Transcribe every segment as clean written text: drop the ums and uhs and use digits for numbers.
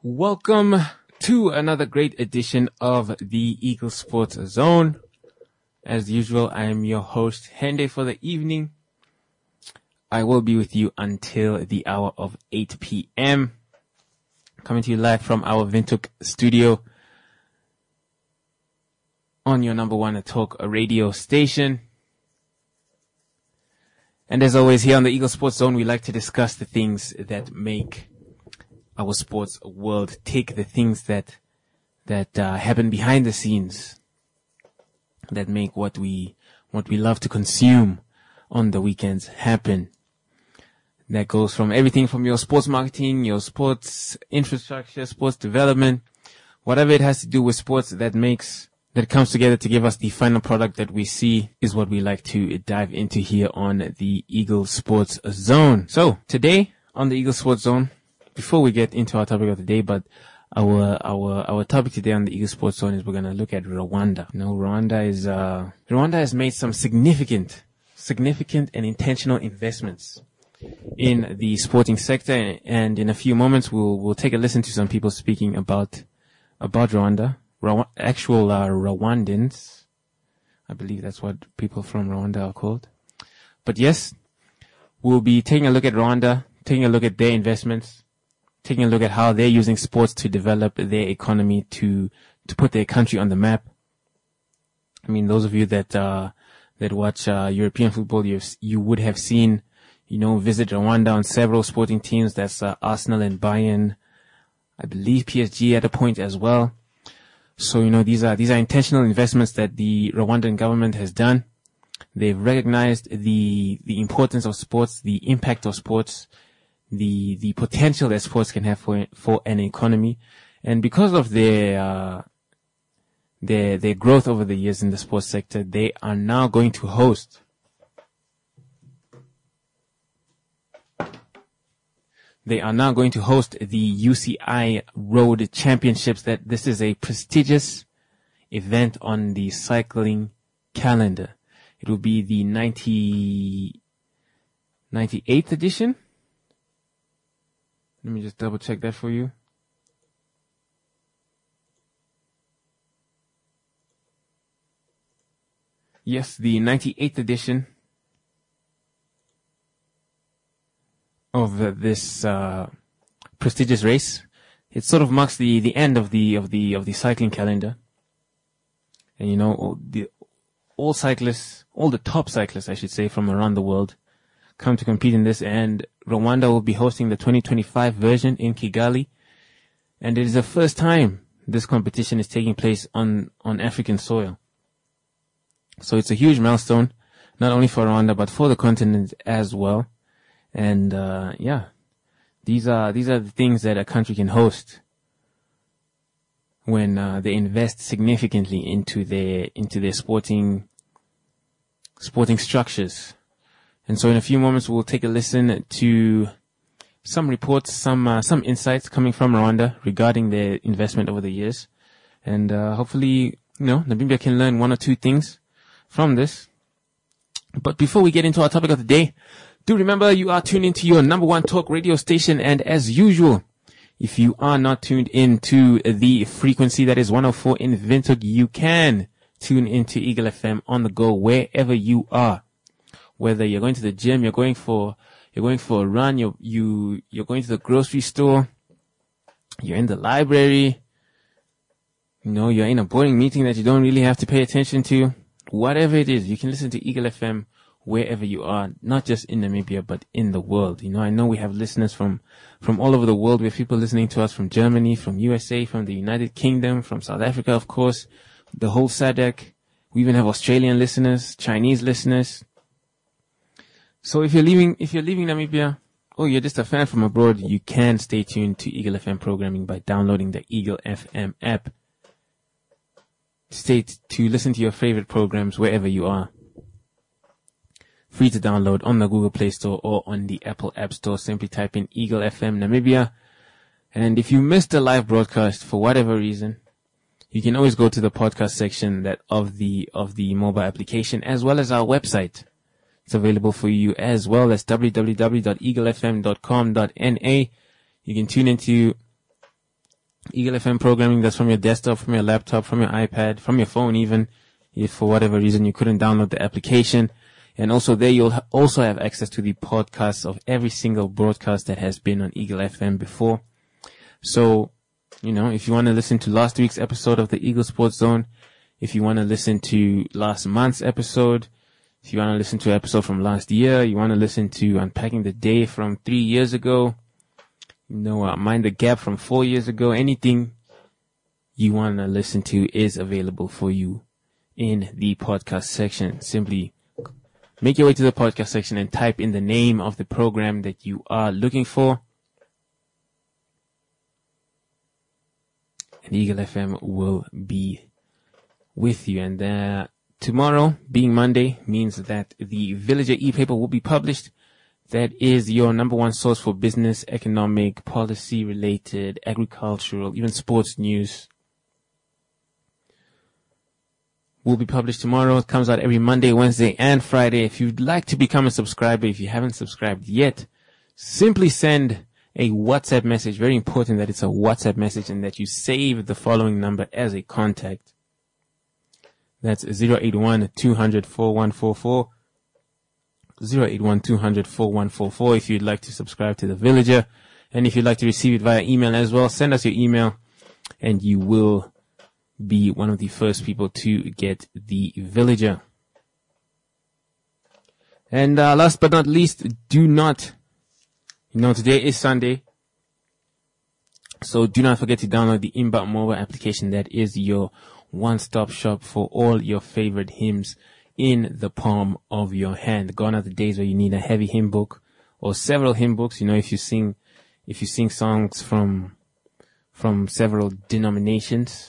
Welcome to another great edition of the Eagle Sports Zone. As usual, I am your host, Hende, for the evening. I will be with you until the hour of 8 p.m. Coming to you live from our Windhoek studio on your number one talk radio station. And as always, here on the Eagle Sports Zone, we like to discuss the things that make our sports world tick, the things that happen behind the scenes, that make what we love to consume on the weekends happen. That goes from everything from your sports marketing, your sports infrastructure, sports development, whatever it has to do with sports that comes together to give us the final product that we see is what we like to dive into here on the Eagle Sports Zone. So today on the Eagle Sports Zone, before we get into our topic of the day, but our topic today on the Eagle Sports Zone is we're going to look at Rwanda. You know, Rwanda has made some significant and intentional investments in the sporting sector. And in a few moments, we'll take a listen to some people speaking about Rwanda, actual Rwandans. I believe that's what people from Rwanda are called. But yes, we'll be taking a look at Rwanda, taking a look at their investments, taking a look at how they're using sports to develop their economy, to put their country on the map. I mean, those of you that watch European football, you would have seen, visit Rwanda on several sporting teams. That's Arsenal and Bayern. I believe PSG at a point as well. So, these are intentional investments that the Rwandan government has done. They've recognized the importance of sports, the impact of sports, the potential that sports can have for an economy. And because of their growth over the years in the sports sector, they are now going to host the UCI Road Championships. That this is a prestigious event on the cycling calendar. It will be the 98th edition. Let me just double check that for you. Yes, the 98th edition of this prestigious race. It sort of marks the end of the cycling calendar. And all the top cyclists, I should say, from around the world come to compete in this, and Rwanda will be hosting the 2025 version in Kigali. And it is the first time this competition is taking place on African soil. So it's a huge milestone, not only for Rwanda, but for the continent as well. And, these are the things that a country can host when, they invest significantly into their sporting structures. And so in a few moments, we'll take a listen to some reports, some insights coming from Rwanda regarding their investment over the years. And, hopefully, Namibia can learn one or two things from this. But before we get into our topic of the day, do remember you are tuned into your number one talk radio station. And as usual, if you are not tuned into the frequency that is 104 in Windhoek, you can tune into Eagle FM on the go wherever you are. Whether you're going to the gym, you're going for a run, you're going to the grocery store, you're in the library, you're in a boring meeting that you don't really have to pay attention to. Whatever it is, you can listen to Eagle FM wherever you are, not just in Namibia, but in the world. I know we have listeners from all over the world. We have people listening to us from Germany, from USA, from the United Kingdom, from South Africa, of course, the whole SADC. We even have Australian listeners, Chinese listeners. So if you're leaving Namibia, or you're just a fan from abroad, you can stay tuned to Eagle FM programming by downloading the Eagle FM app. To listen to your favorite programs wherever you are. Free to download on the Google Play Store or on the Apple App Store. Simply type in Eagle FM Namibia. And if you missed a live broadcast for whatever reason, you can always go to the podcast section of the mobile application, as well as our website. It's available for you as well. That's www.eaglefm.com.na. You can tune into Eagle FM programming that's from your desktop, from your laptop, from your iPad, from your phone even, if for whatever reason you couldn't download the application. And also there you'll also have access to the podcasts of every single broadcast that has been on Eagle FM before. So, if you want to listen to last week's episode of the Eagle Sports Zone, if you want to listen to last month's episode, if you want to listen to an episode from last year, you want to listen to Unpacking the Day from 3 years ago, Mind the Gap from 4 years ago, anything you want to listen to is available for you in the podcast section. Simply make your way to the podcast section and type in the name of the program that you are looking for. And Eagle FM will be with you. And tomorrow, being Monday, means that the Villager e-paper will be published. That is your number one source for business, economic, policy-related, agricultural, even sports news. Will be published tomorrow. It comes out every Monday, Wednesday, and Friday. If you'd like to become a subscriber, if you haven't subscribed yet, simply send a WhatsApp message. Very important that it's a WhatsApp message and that you save the following number as a contact. That's 081-200-4144. 081-200-4144 if you'd like to subscribe to the Villager. And if you'd like to receive it via email as well, send us your email and you will be one of the first people to get the Villager. And last but not least, do not, today is Sunday, so do not forget to download the Imba mobile application. That is your one-stop shop for all your favorite hymns in the palm of your hand. Gone are the days where you need a heavy hymn book or several hymn books. If you sing songs from several denominations.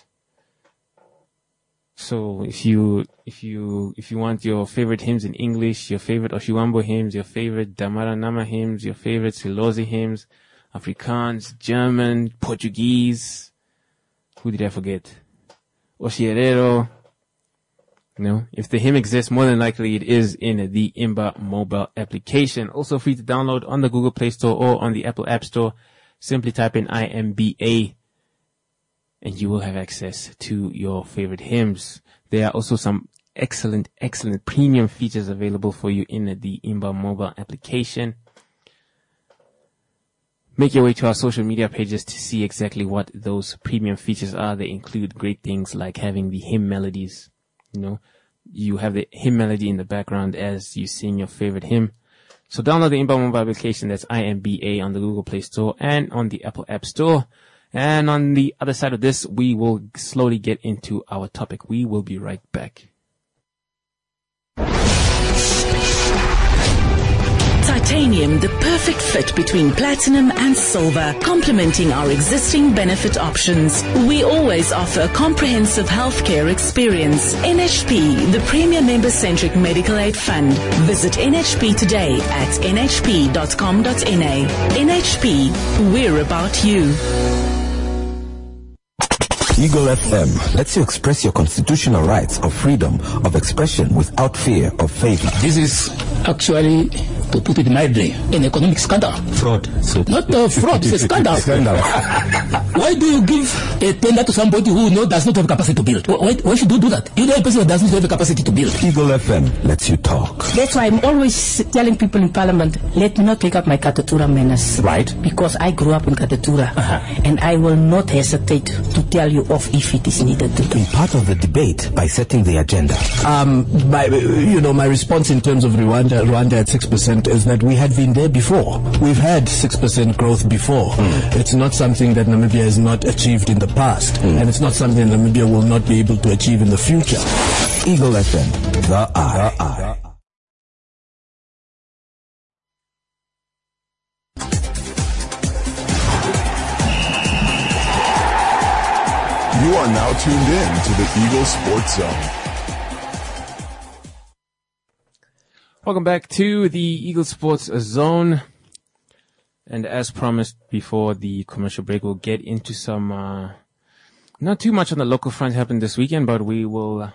So if you want your favorite hymns in English, your favorite Oshiwambo hymns, your favorite Damara Nama hymns, your favorite Silozi hymns, Afrikaans, German, Portuguese, who did I forget? Oshierero. If the hymn exists, more than likely it is in the Imba mobile application. Also free to download on the Google Play Store or on the Apple App Store. Simply type in IMBA and you will have access to your favorite hymns. There are also some excellent premium features available for you in the Imba mobile application. Make your way to our social media pages to see exactly what those premium features are. They include great things like having the hymn melodies. You have the hymn melody in the background as you sing your favorite hymn. So download the Imba mobile application. That's IMBA on the Google Play Store and on the Apple App Store. And on the other side of this, we will slowly get into our topic. We will be right back. Titanium, the perfect fit between platinum and silver, complementing our existing benefit options. We always offer a comprehensive healthcare experience. NHP, the premier member-centric medical aid fund. Visit NHP today at nhp.com.na. NHP, we're about you. Eagle FM lets you express your constitutional rights of freedom of expression without fear of favor. This is actually, to put it mildly, an economic scandal. Fraud. Not fraud, it's a scandal. Why do you give a tender to somebody who does not have capacity to build? Why should you do that? You know a person who does not have the capacity to build. Eagle FM lets you talk. That's why I'm always telling people in Parliament, let me not take up my Katatura menace. Right. Because I grew up in Katatura. And I will not hesitate to tell you off if it is needed to do. Be part of the debate by setting the agenda. My response in terms of Rwanda at 6% is that we had been there before. We've had 6% growth before. It's not something that Namibia has not achieved in the past, and it's not something that Namibia will not be able to achieve in the future. Eagle FM, the eye. You are now tuned in to the Eagle Sports Zone. Welcome back to the Eagle Sports Zone. And as promised before the commercial break, we'll get into some, not too much on the local front happened this weekend, but we will,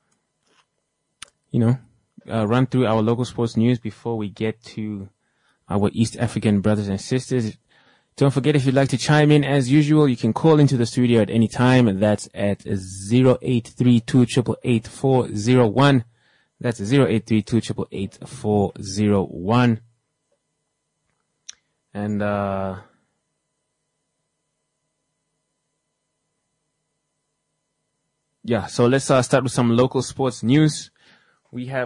run through our local sports news before we get to our East African brothers and sisters. Don't forget, if you'd like to chime in as usual, you can call into the studio at any time, and that's at 0832888401. That's 0832888401. And yeah, so let's start with some local sports news. We have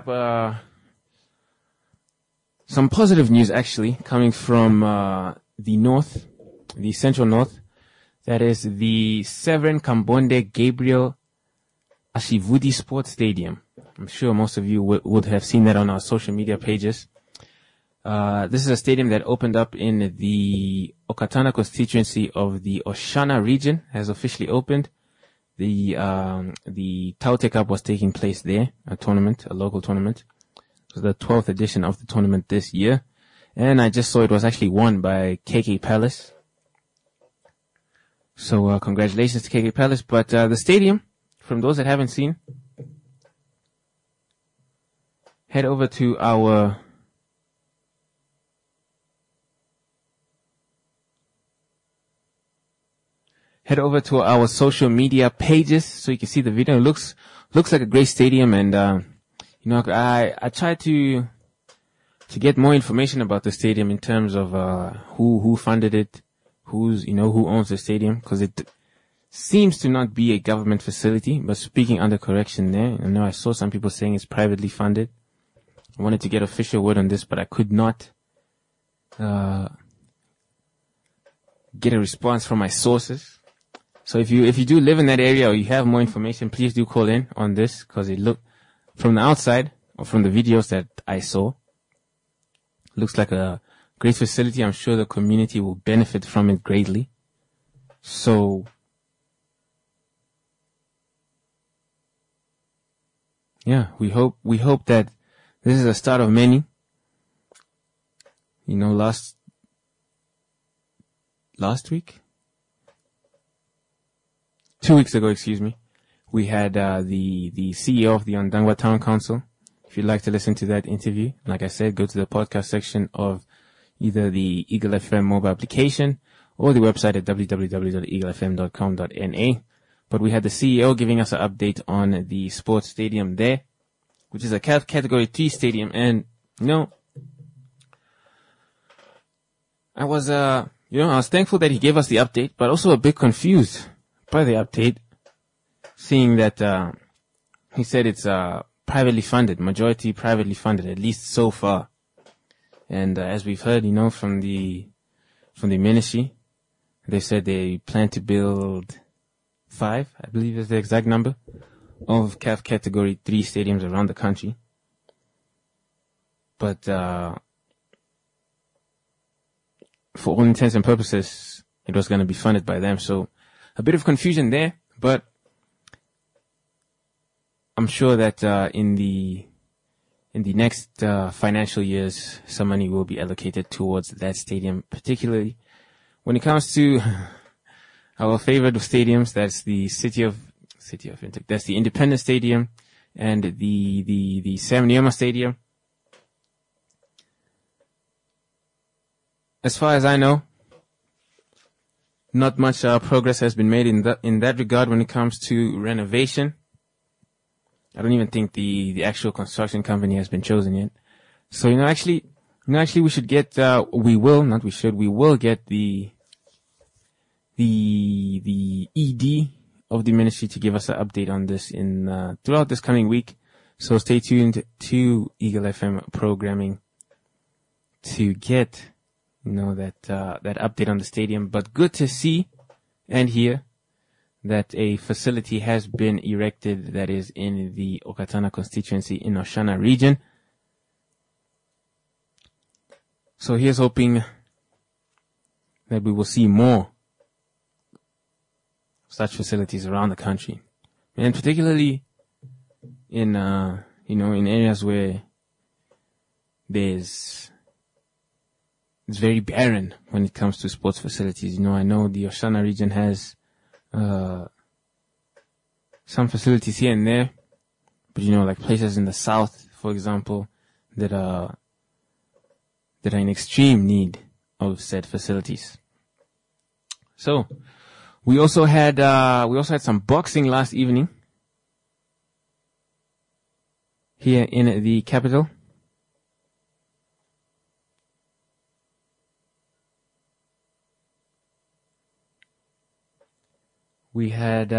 some positive news actually coming from the north, the central north. That is the Severin Kambonde Gabriel Ashivudi Sports Stadium. I'm sure most of you would have seen that on our social media pages. This is a stadium that opened up in the Okatana constituency of the Oshana region, has officially opened. The Taute Cup was taking place there, a local tournament. It was the 12th edition of the tournament this year. And I just saw it was actually won by KK Palace. So, congratulations to KK Palace. But, the stadium, from those that haven't seen, head over to our social media pages so you can see the video. It looks like a great stadium, and I tried to get more information about the stadium in terms of who funded it, who owns the stadium, because it seems to not be a government facility. But speaking under correction there, I know I saw some people saying it's privately funded. I wanted to get official word on this, but I could not get a response from my sources. So if you do live in that area or you have more information, please do call in on this, because it looked from the outside or from the videos that I saw, looks like a great facility. I'm sure the community will benefit from it greatly. So yeah, we hope that this is the start of many. Last week? 2 weeks ago, we had the CEO of the Ondangwa Town Council. If you'd like to listen to that interview, like I said, go to the podcast section of either the Eagle FM mobile application or the website at www.eaglefm.com.na. But we had the CEO giving us an update on the sports stadium there, which is a Category 3 stadium. And, I was thankful that he gave us the update, but also a bit confused by the update, seeing that he said it's privately funded, majority privately funded, at least so far. And as we've heard, from the ministry, they said they plan to build 5, I believe is the exact number, of CAF Category 3 stadiums around the country. But for all intents and purposes, it was going to be funded by them. So a bit of confusion there, but I'm sure that in the next financial years, some money will be allocated towards that stadium, particularly when it comes to our favorite of stadiums. That's the that's the Independence Stadium and the Sam Nujoma Stadium. As far as I know, not much progress has been made in that regard when it comes to renovation. I don't even think the actual construction company has been chosen yet. So, actually we should get, we will get the ED of the ministry to give us an update on this throughout this coming week. So stay tuned to Eagle FM programming to get, that update on the stadium. But good to see and hear that a facility has been erected that is in the Okatana constituency in Oshana region. So here's hoping that we will see more such facilities around the country, and particularly in in areas where it's very barren when it comes to sports facilities. I know the Oshana region has some facilities here and there, but like places in the south, for example, that are in extreme need of said facilities. So, we also had some boxing last evening here in the capital. We had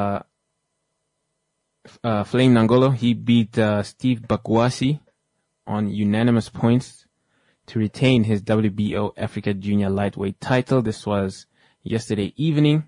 Flame Nangolo. He beat Steve Bakwasi on unanimous points to retain his WBO Africa Junior Lightweight title. This was yesterday evening.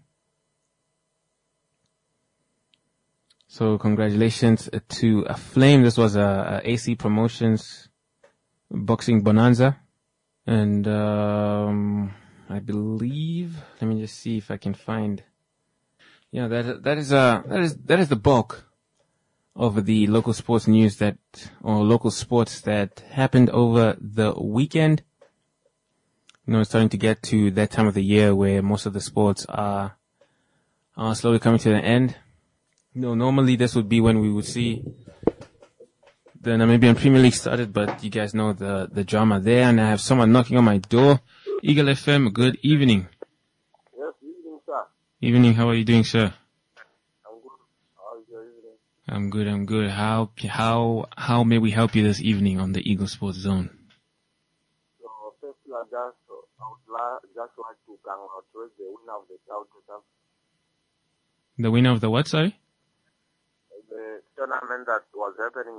So congratulations to Flame. This was a AC Promotions boxing bonanza. And I believe, let me just see if I can find. Yeah, that is the bulk of the local sports news or local sports that happened over the weekend. You know, it's starting to get to that time of the year where most of the sports are slowly coming to the end. You know, normally this would be when we would see the Namibian Premier League started, but you guys know the drama there, and I have someone knocking on my door. Eagle FM, good evening. Yes, evening, sir. Evening, how are you doing, sir? I'm good. How is your evening? I'm good. How may we help you this evening on the Eagle Sports Zone? So, firstly, I would just like to congratulate the winner of the title. The winner of the what, sorry? The tournament that was happening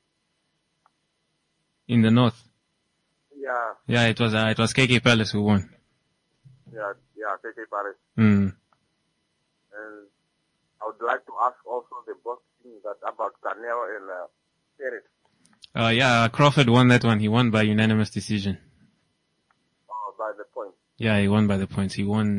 in the north. Yeah. Yeah, it was KK Palace who won. Yeah, KK Palace. Mm. And I would like to ask also the boxing about Canelo and Perez. Yeah, Crawford won that one. He won by unanimous decision. By the point. Yeah, he won by the points.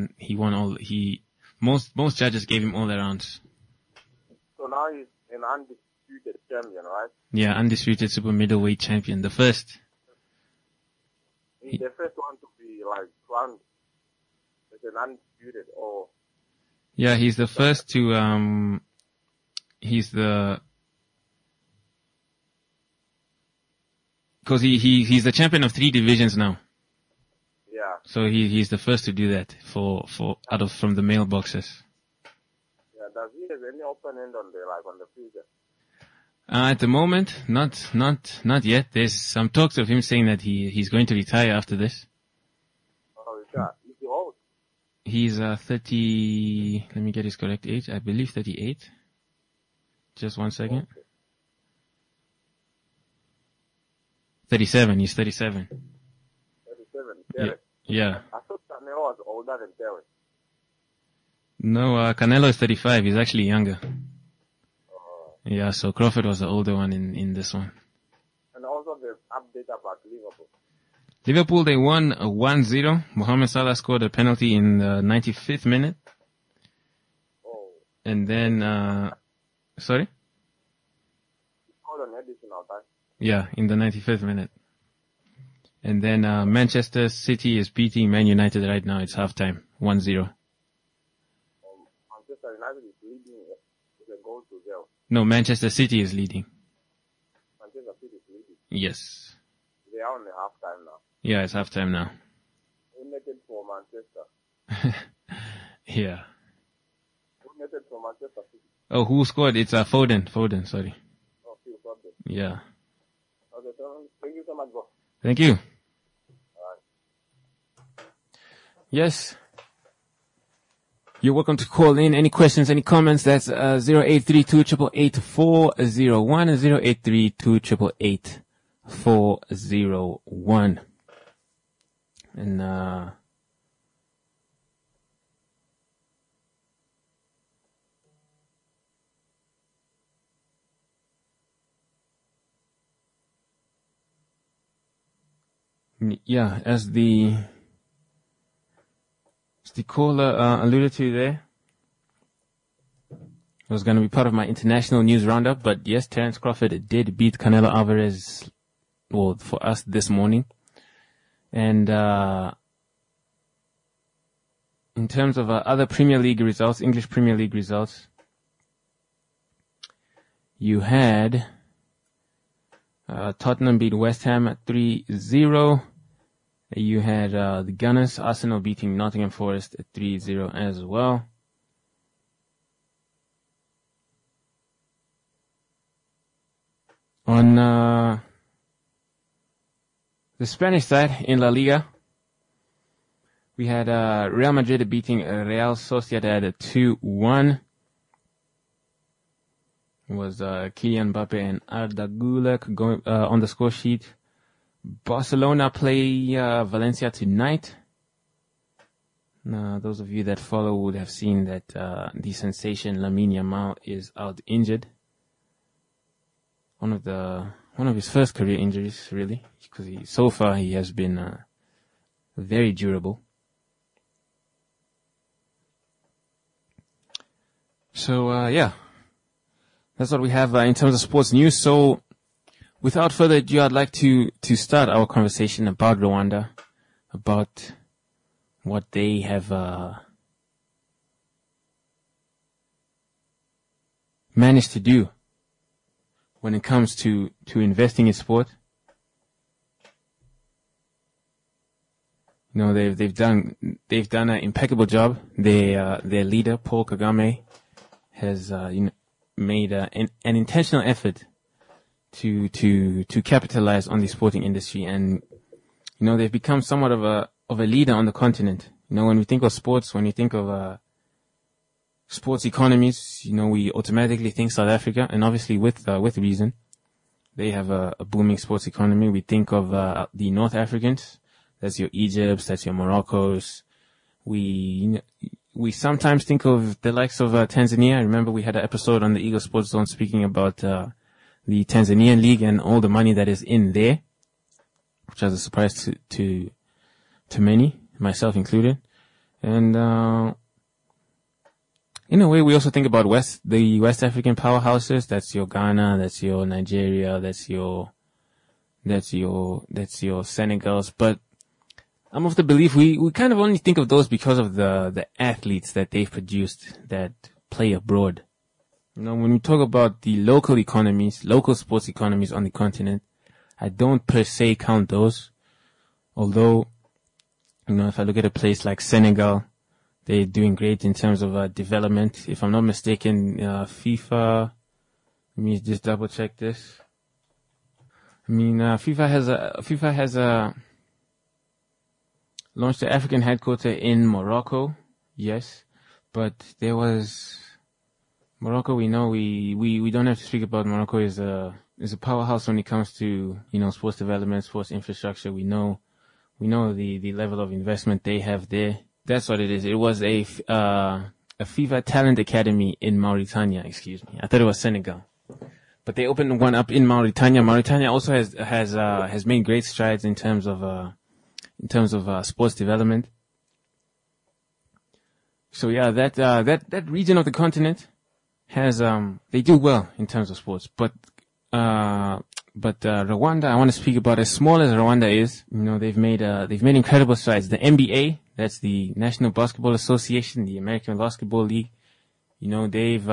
Most judges gave him all the rounds. So now he's an undisputed champion, right? Yeah, undisputed super middleweight champion. The first. He's the first one to be crowned as an undisputed, or? Yeah, he's the first to, cause he's the champion of 3 divisions now. Yeah. So he's the first to do that from the male boxers. Yeah, does he have any opponent on the future? At the moment, not yet. There's some talks of him saying that he's going to retire after this. Oh, is he old? He's 30, let me get his correct age. I believe 38. Just 1 second. Okay. 37, he's 37. 37, yeah. I thought Canelo was older than Perez. No, Canelo is 35, he's actually younger. Yeah, so Crawford was the older one in this one. And also the update about Liverpool. Liverpool, they won 1-0. Mohamed Salah scored a penalty in the 95th minute. Oh. And then, sorry? He scored an additional time. Yeah, in the 95th minute. And then, Manchester City is beating Man United right now. It's halftime. 1-0. Manchester United is leading with a goal to 0. No, Manchester City is leading. Manchester City is leading? Yes. They are on the halftime now. Yeah, it's halftime now. Who netted for Manchester? Yeah. Who netted for Manchester City? Oh, who scored? It's Foden, sorry. Oh, Phil Foden. Yeah. Okay, so thank you so much, bro. Thank you. Alright. Yes. You're welcome to call in. Any questions, any comments? That's 0832-888-401 and 0832-888-401. And yeah, as the caller alluded to there, it was going to be part of my international news roundup, but yes, Terence Crawford did beat Canelo Alvarez, well, for us this morning. And in terms of other Premier League results, English Premier League results, you had Tottenham beat West Ham at 3-0. You had the Gunners, Arsenal beating Nottingham Forest 3-0 as well. On the Spanish side, in La Liga, we had Real Madrid beating Real Sociedad 2-1. It was Kylian Mbappe and Arda Güler going on the score sheet. Barcelona play Valencia tonight. Now, those of you that follow would have seen that the sensation Lamine Yamal is out injured. One of his first career injuries, really, because so far he has been very durable. So yeah, that's what we have in terms of sports news. So, without further ado, I'd like to start our conversation about Rwanda, about what they have managed to do when it comes to investing in sport. You know, they've done an impeccable job. Their leader, Paul Kagame, has made an intentional effort to capitalize on the sporting industry, and you know, they've become somewhat of a leader on the continent. You know, when we think of sports, when we think of sports economies, you know, we automatically think South Africa, and obviously with reason. They have a booming sports economy. We think of the North Africans. That's your Egypts, that's your Moroccos. We sometimes think of the likes of Tanzania. I remember we had an episode on the Eagle Sports Zone speaking about the Tanzanian League and all the money that is in there, which was a surprise to many, myself included. And in a way, we also think about the West African powerhouses. That's your Ghana, that's your Nigeria, that's your Senegals. But I'm of the belief we kind of only think of those because of the athletes that they've produced that play abroad. You know, when we talk about the local economies, local sports economies on the continent, I don't per se count those. Although, you know, if I look at a place like Senegal, they're doing great in terms of development. If I'm not mistaken, FIFA, let me just double check this. I mean, FIFA has launched the African headquarters in Morocco, yes, but there was Morocco. We know we don't have to speak about Morocco is a powerhouse when it comes to, you know, sports development, sports infrastructure. We know the level of investment they have there. That's what it is. It was a FIFA Talent Academy in Mauritania. Excuse me, I thought it was Senegal, but they opened one up in Mauritania. Mauritania also has made great strides in terms of sports development. So yeah, that region of the continent has they do well in terms of sports, but Rwanda, I want to speak about. As small as Rwanda is, you know, they've made incredible strides. The NBA, that's the National Basketball Association, the American Basketball League, you know, they've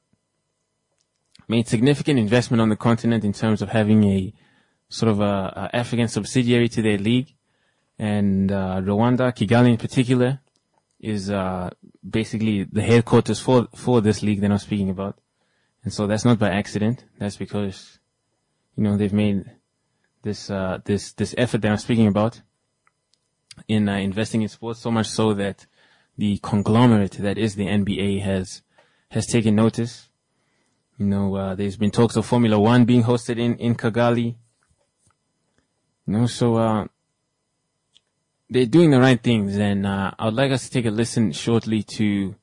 made significant investment on the continent in terms of having a sort of a African subsidiary to their league. And Rwanda, Kigali in particular, is basically the headquarters for this league that I'm speaking about. And so that's not by accident. That's because, you know, they've made this effort that I'm speaking about in investing in sports, so much so that the conglomerate that is the NBA has taken notice. You know, there's been talks of Formula One being hosted in Kigali. You know, so they're doing the right things, and I would like us to take a listen shortly to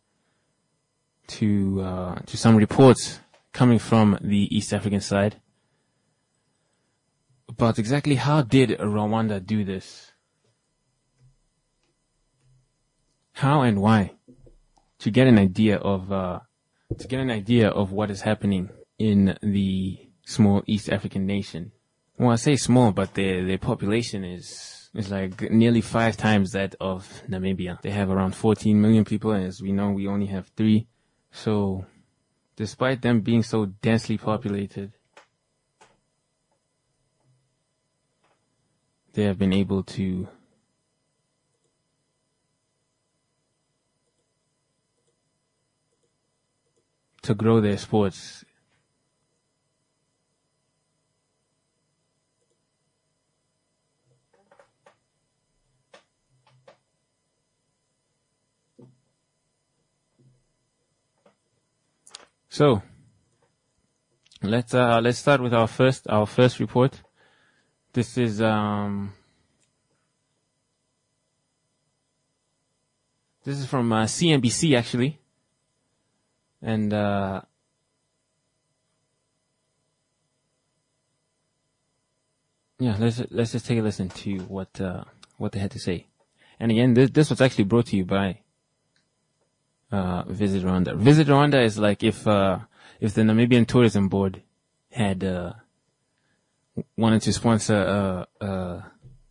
some reports coming from the East African side about exactly how did Rwanda do this, how and why, to get an idea of what is happening in the small East African nation. Well, I say small, but their population is like nearly 5 times that of Namibia. They have around 14 million people, and as we know, we only have 3. So, despite them being so densely populated, they have been able to to grow their sports. So let's start with our first report. This is from CNBC actually, and let's just take a listen to what they had to say. And again, this was actually brought to you by Visit Rwanda. Visit Rwanda is like if the Namibian Tourism Board had wanted to sponsor a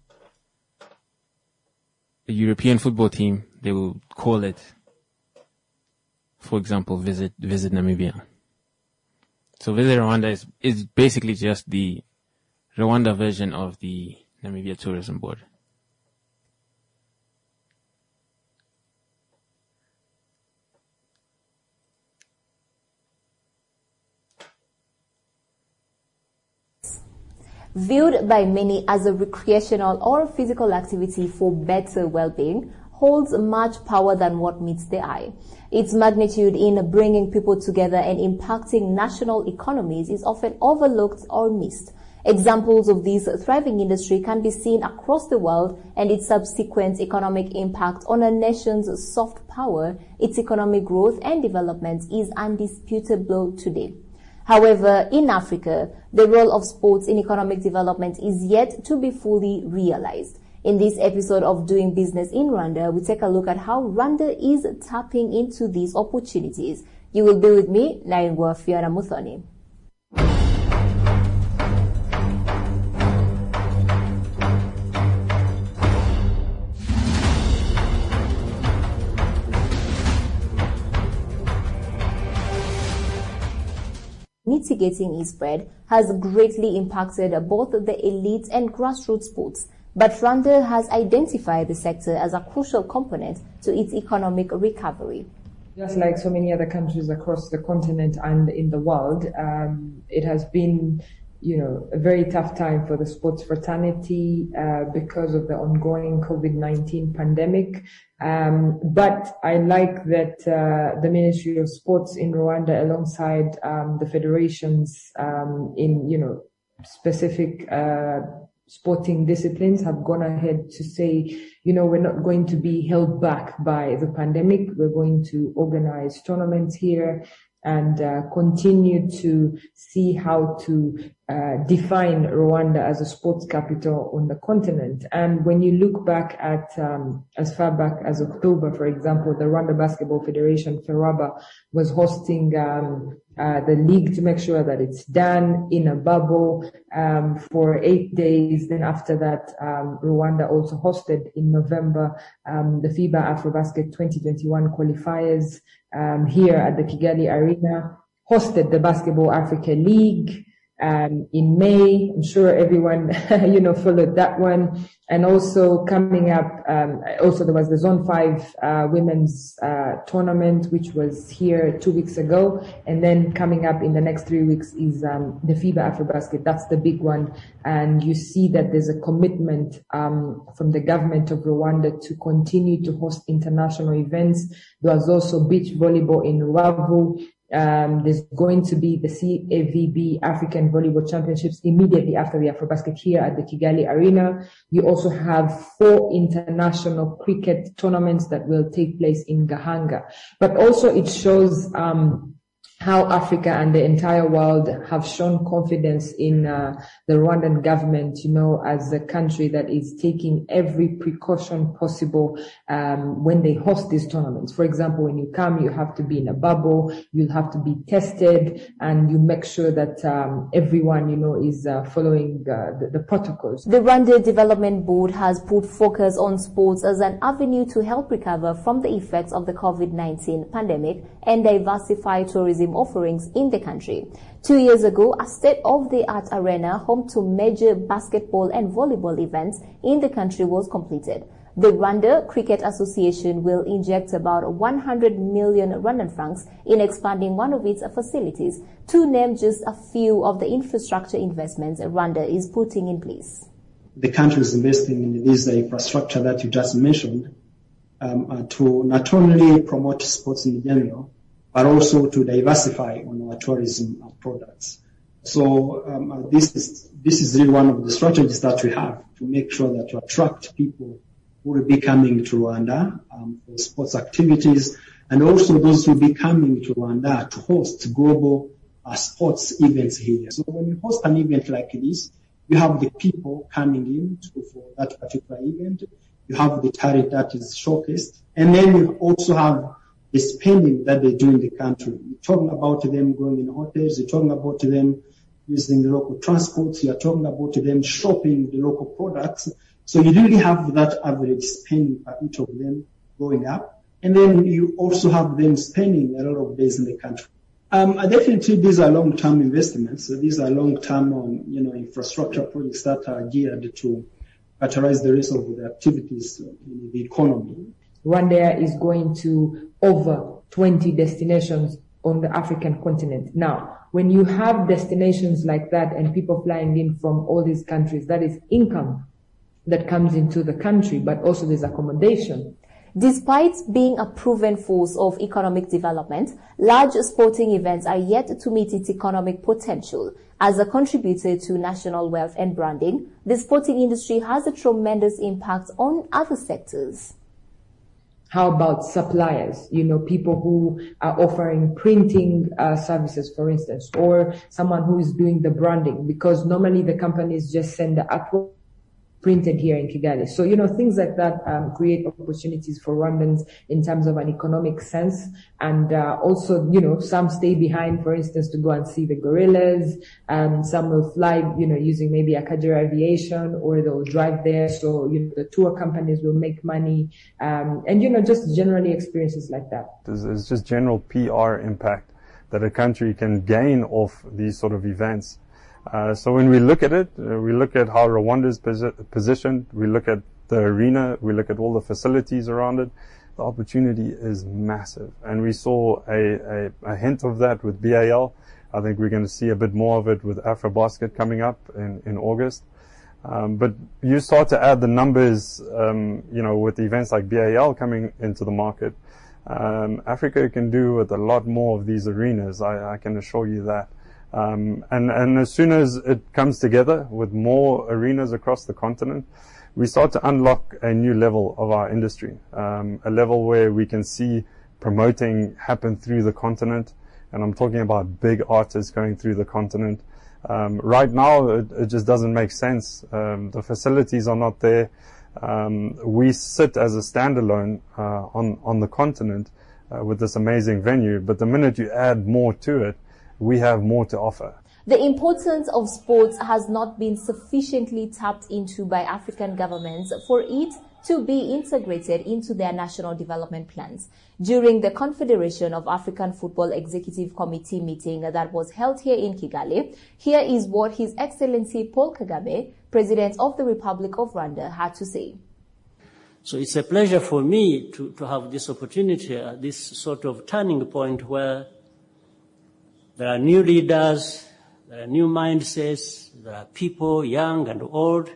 European football team, they will call it, for example, Visit Namibia. So Visit Rwanda is basically just the Rwanda version of the Namibia Tourism Board. Viewed by many as a recreational or physical activity for better well-being, holds much power than what meets the eye. Its magnitude in bringing people together and impacting national economies is often overlooked or missed. Examples of this thriving industry can be seen across the world, and its subsequent economic impact on a nation's soft power, its economic growth and development is undisputable today. However, in Africa, the role of sports in economic development is yet to be fully realized. In this episode of Doing Business in Rwanda, we take a look at how Rwanda is tapping into these opportunities. You will be with me, Naingwa Fiona Muthoni. Mitigating its spread has greatly impacted both the elite and grassroots sports, but Rwanda has identified the sector as a crucial component to its economic recovery. Just like so many other countries across the continent and in the world, it has been, a very tough time for the sports fraternity because of the ongoing COVID-19 pandemic. But I like that the Ministry of Sports in Rwanda, alongside the federations in specific sporting disciplines, have gone ahead to say, we're not going to be held back by the pandemic. We're going to organize tournaments here and continue to see how to define Rwanda as a sports capital on the continent. And when you look back at as far back as October, for example, the Rwanda Basketball Federation, FERWABA, was hosting the league to make sure that it's done in a bubble for 8 days. Then after that, Rwanda also hosted in November the FIBA AfroBasket 2021 qualifiers here at the Kigali Arena, hosted the Basketball Africa League in May. I'm sure everyone, followed that one. And also coming up, also there was the Zone 5 women's tournament, which was here 2 weeks ago. And then coming up in the next 3 weeks is the FIBA AfroBasket. That's the big one. And you see that there's a commitment from the government of Rwanda to continue to host international events. There was also beach volleyball in Rubavu. There's going to be the CAVB African Volleyball Championships immediately after the AfroBasket here at the Kigali Arena. You also have 4 international cricket tournaments that will take place in Gahanga. But also it shows how Africa and the entire world have shown confidence in the Rwandan government, as a country that is taking every precaution possible when they host these tournaments. For example, when you come, you have to be in a bubble, you'll have to be tested, and you make sure that everyone, is following the protocols. The Rwanda Development Board has put focus on sports as an avenue to help recover from the effects of the COVID-19 pandemic and diversify tourism offerings in the country. 2 years ago, a state-of-the-art arena home to major basketball and volleyball events in the country was completed. The Rwanda Cricket Association will inject about 100 million Rwandan francs in expanding one of its facilities, to name just a few of the infrastructure investments Rwanda is putting in place. The country is investing in this infrastructure that you just mentioned to not only promote sports in general, but also to diversify on our tourism products. So this is really one of the strategies that we have to make sure that you attract people who will be coming to Rwanda for sports activities, and also those who will be coming to Rwanda to host global sports events here. So when you host an event like this, you have the people coming in for that particular event. You have the talent that is showcased, and then you also have the spending that they do in the country. You're talking about them going in hotels. You're talking about them using the local transports. You're talking about them shopping the local products. So you really have that average spending per each of them going up. And then you also have them spending a lot of days in the country. Definitely these are long-term investments. So these are long-term, infrastructure projects that are geared to catalyze the rest of the activities in the economy. Rwanda is going to over 20 destinations on the African continent. Now, when you have destinations like that and people flying in from all these countries, that is income that comes into the country, but also there's accommodation. Despite being a proven force of economic development, large sporting events are yet to meet its economic potential. As a contributor to national wealth and branding, the sporting industry has a tremendous impact on other sectors. How about suppliers? People who are offering printing services, for instance, or someone who is doing the branding, because normally the companies just send the artwork printed here in Kigali. So, things like that create opportunities for Rwandans in terms of an economic sense. And also, some stay behind, for instance, to go and see the gorillas. Some will fly, using maybe Akagera Aviation, or they'll drive there. So, the tour companies will make money. And, just generally experiences like that. It's just general PR impact that a country can gain off these sort of events. So when we look at it, we look at how Rwanda is positioned, we look at the arena, we look at all the facilities around it. The opportunity is massive. And we saw a hint of that with BAL. I think we're going to see a bit more of it with AfroBasket coming up in August. But you start to add the numbers, with events like BAL coming into the market. Africa can do with a lot more of these arenas. I can assure you that. And as soon as it comes together with more arenas across the continent, we start to unlock a new level of our industry, a level where we can see promoting happen through the continent. And I'm talking about big artists going through the continent. Right now, it just doesn't make sense. The facilities are not there. We sit as a standalone on the continent with this amazing venue, but the minute you add more to it, we have more to offer. The importance of sports has not been sufficiently tapped into by African governments for it to be integrated into their national development plans. During the Confederation of African Football Executive Committee meeting that was held here in Kigali, here is what His Excellency Paul Kagame, President of the Republic of Rwanda, had to say. So it's a pleasure for me to have this opportunity at this sort of turning point where there are new leaders, there are new mindsets, there are people, young and old,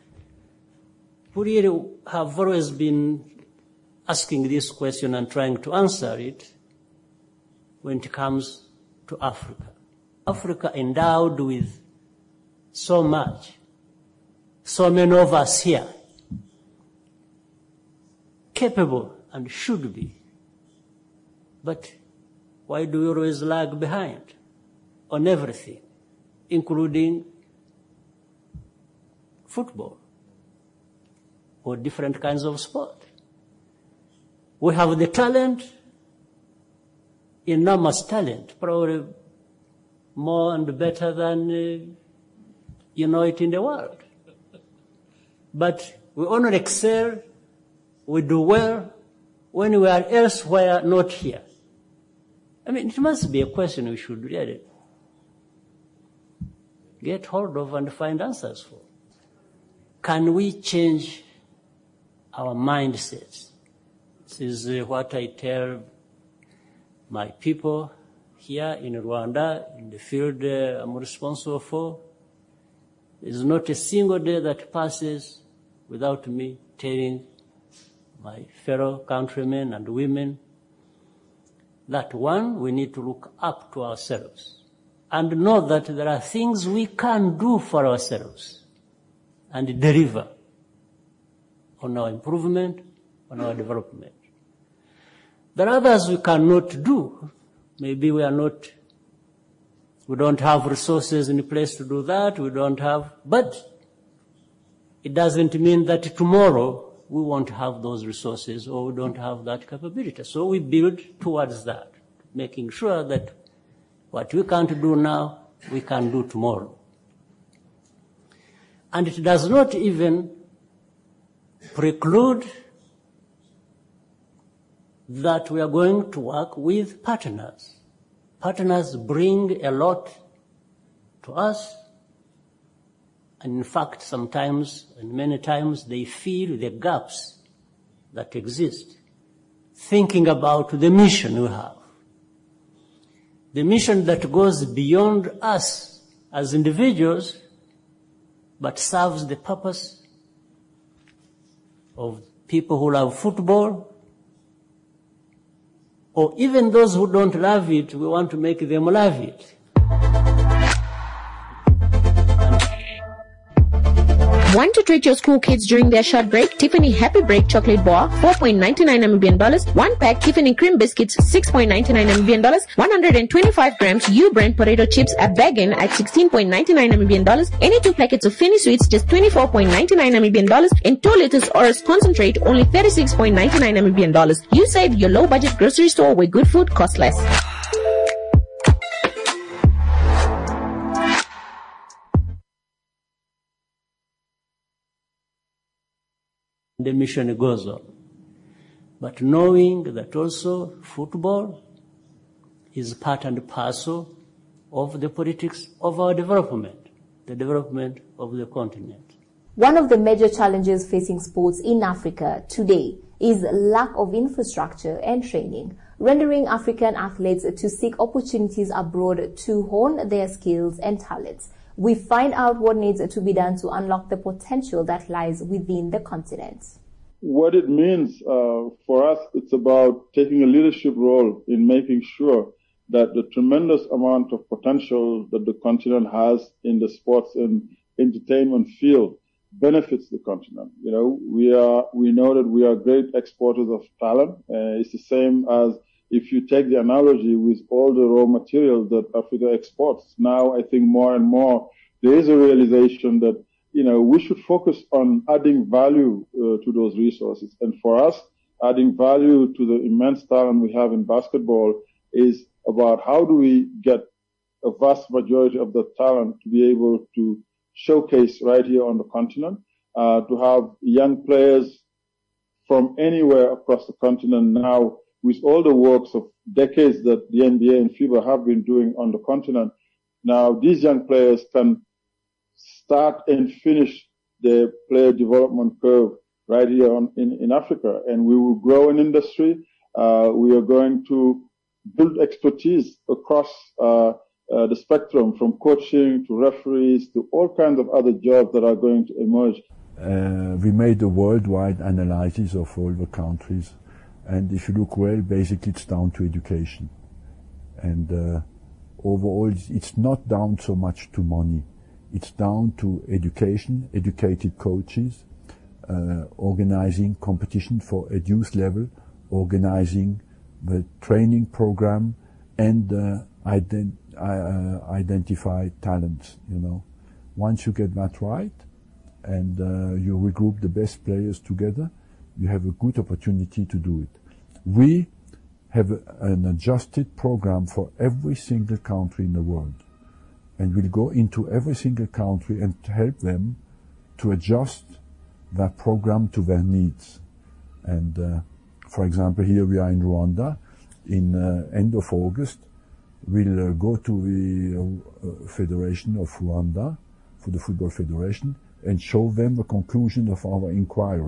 who really have always been asking this question and trying to answer it when it comes to Africa. Africa endowed with so much, so many of us here, capable and should be. But why do we always lag behind on everything, including football or different kinds of sport? We have the talent, enormous talent, probably more and better than it in the world. But we only excel, we do well when we are elsewhere, not here. I mean, it must be a question we should really get hold of and find answers for. Can we change our mindsets. This is what I tell my people here in Rwanda, in the field I'm responsible for. There's not a single day that passes without me telling my fellow countrymen and women that, one, we need to look up to ourselves and know that there are things we can do for ourselves and deliver on our improvement, on our development. There are others we cannot do. Maybe we don't have resources in place to do that, but it doesn't mean that tomorrow we won't have those resources or we don't have that capability. So we build towards that, making sure that what we can't do now, we can do tomorrow. And it does not even preclude that we are going to work with partners. Partners bring a lot to us. And in fact, sometimes and many times they fill the gaps that exist, thinking about the mission we have. The mission that goes beyond us as individuals, but serves the purpose of people who love football, or even those who don't love it, we want to make them love it. Want to treat your school kids during their short break? Tiffany Happy Break Chocolate Bar, $4.99 Namibian dollars. 1 pack Tiffany Cream Biscuits, $6.99 Namibian dollars. 125 grams U-brand potato chips, a baggin at $16.99 Namibian dollars. Any 2 packets of Finny Sweets, just $24.99 Namibian dollars. And 2 liters Oris Concentrate, only $36.99 Namibian dollars. You save your low-budget grocery store where good food costs less. The mission goes on. But knowing that also football is part and parcel of the politics of our development, the development of the continent. One of the major challenges facing sports in Africa today is lack of infrastructure and training, rendering African athletes to seek opportunities abroad to hone their skills and talents. We find out what needs to be done to unlock the potential that lies within the continent. What it means for us, it's about taking a leadership role in making sure that the tremendous amount of potential that the continent has in the sports and entertainment field benefits the continent. You know, we know that we are great exporters of talent. It's the same as if you take the analogy with all the raw material that Africa exports. Now, I think more and more there is a realization that, you know, we should focus on adding value to those resources. And for us, adding value to the immense talent we have in basketball is about how do we get a vast majority of the talent to be able to showcase right here on the continent, to have young players from anywhere across the continent now with all the works of decades that the NBA and FIBA have been doing on the continent. Now these young players can start and finish the player development curve right here in Africa, and we will grow an industry. We are going to build expertise across the spectrum, from coaching to referees to all kinds of other jobs that are going to emerge. We made a worldwide analysis of all the countries, and if you look well, basically it's down to education. And overall, it's not down so much to money. It's down to education, educated coaches, organizing competition for at youth level, organizing the training program, and identify talents, you know. Once you get that right, and you regroup the best players together, you have a good opportunity to do it. We have an adjusted program for every single country in the world, and we'll go into every single country and help them to adjust that program to their needs. And for example, here we are in Rwanda. In end of August, we'll go to the Federation of Rwanda, for the Football Federation, and show them the conclusion of our inquiry.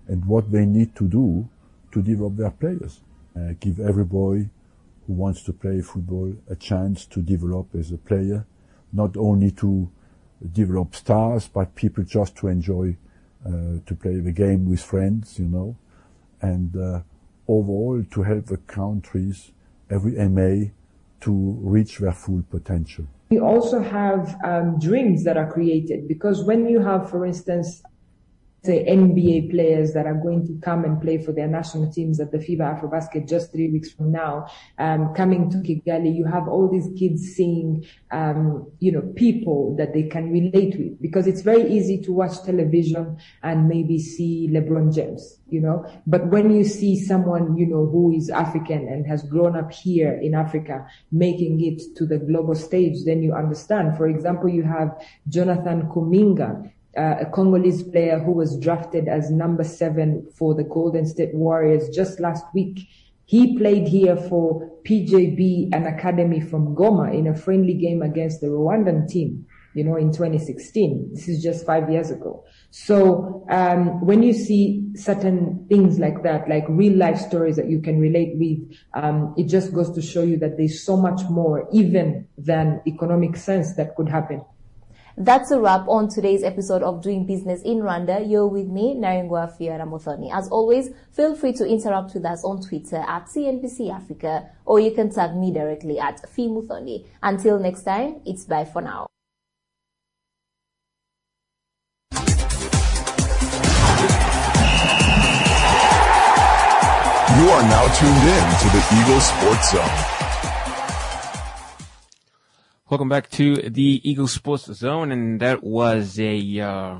and what they need to do to develop their players. Give every boy who wants to play football a chance to develop as a player, not only to develop stars, but people just to enjoy to play the game with friends, and overall to help the countries, every MA, to reach their full potential. We also have dreams that are created, because when you have, for instance, say NBA players that are going to come and play for their national teams at the FIBA Afrobasket just 3 weeks from now, coming to Kigali, you have all these kids seeing, people that they can relate with, because it's very easy to watch television and maybe see LeBron James, but when you see someone, who is African and has grown up here in Africa, making it to the global stage, then you understand. For example, you have Jonathan Kuminga, a Congolese player who was drafted as number 7 for the Golden State Warriors just last week. He played here for PJB, an academy from Goma, in a friendly game against the Rwandan team, in 2016. This is just 5 years ago. So when you see certain things like that, like real life stories that you can relate with, it just goes to show you that there's so much more even than economic sense that could happen. That's a wrap on today's episode of Doing Business in Rwanda. You're with me, Naringwa Fiona Muthoni. As always, feel free to interact with us on Twitter at CNBC Africa, or you can tag me directly at Fi Muthoni. Until next time, it's bye for now. You are now tuned in to the Eagle Sports Zone. Welcome back to the Eagle Sports Zone, and that was a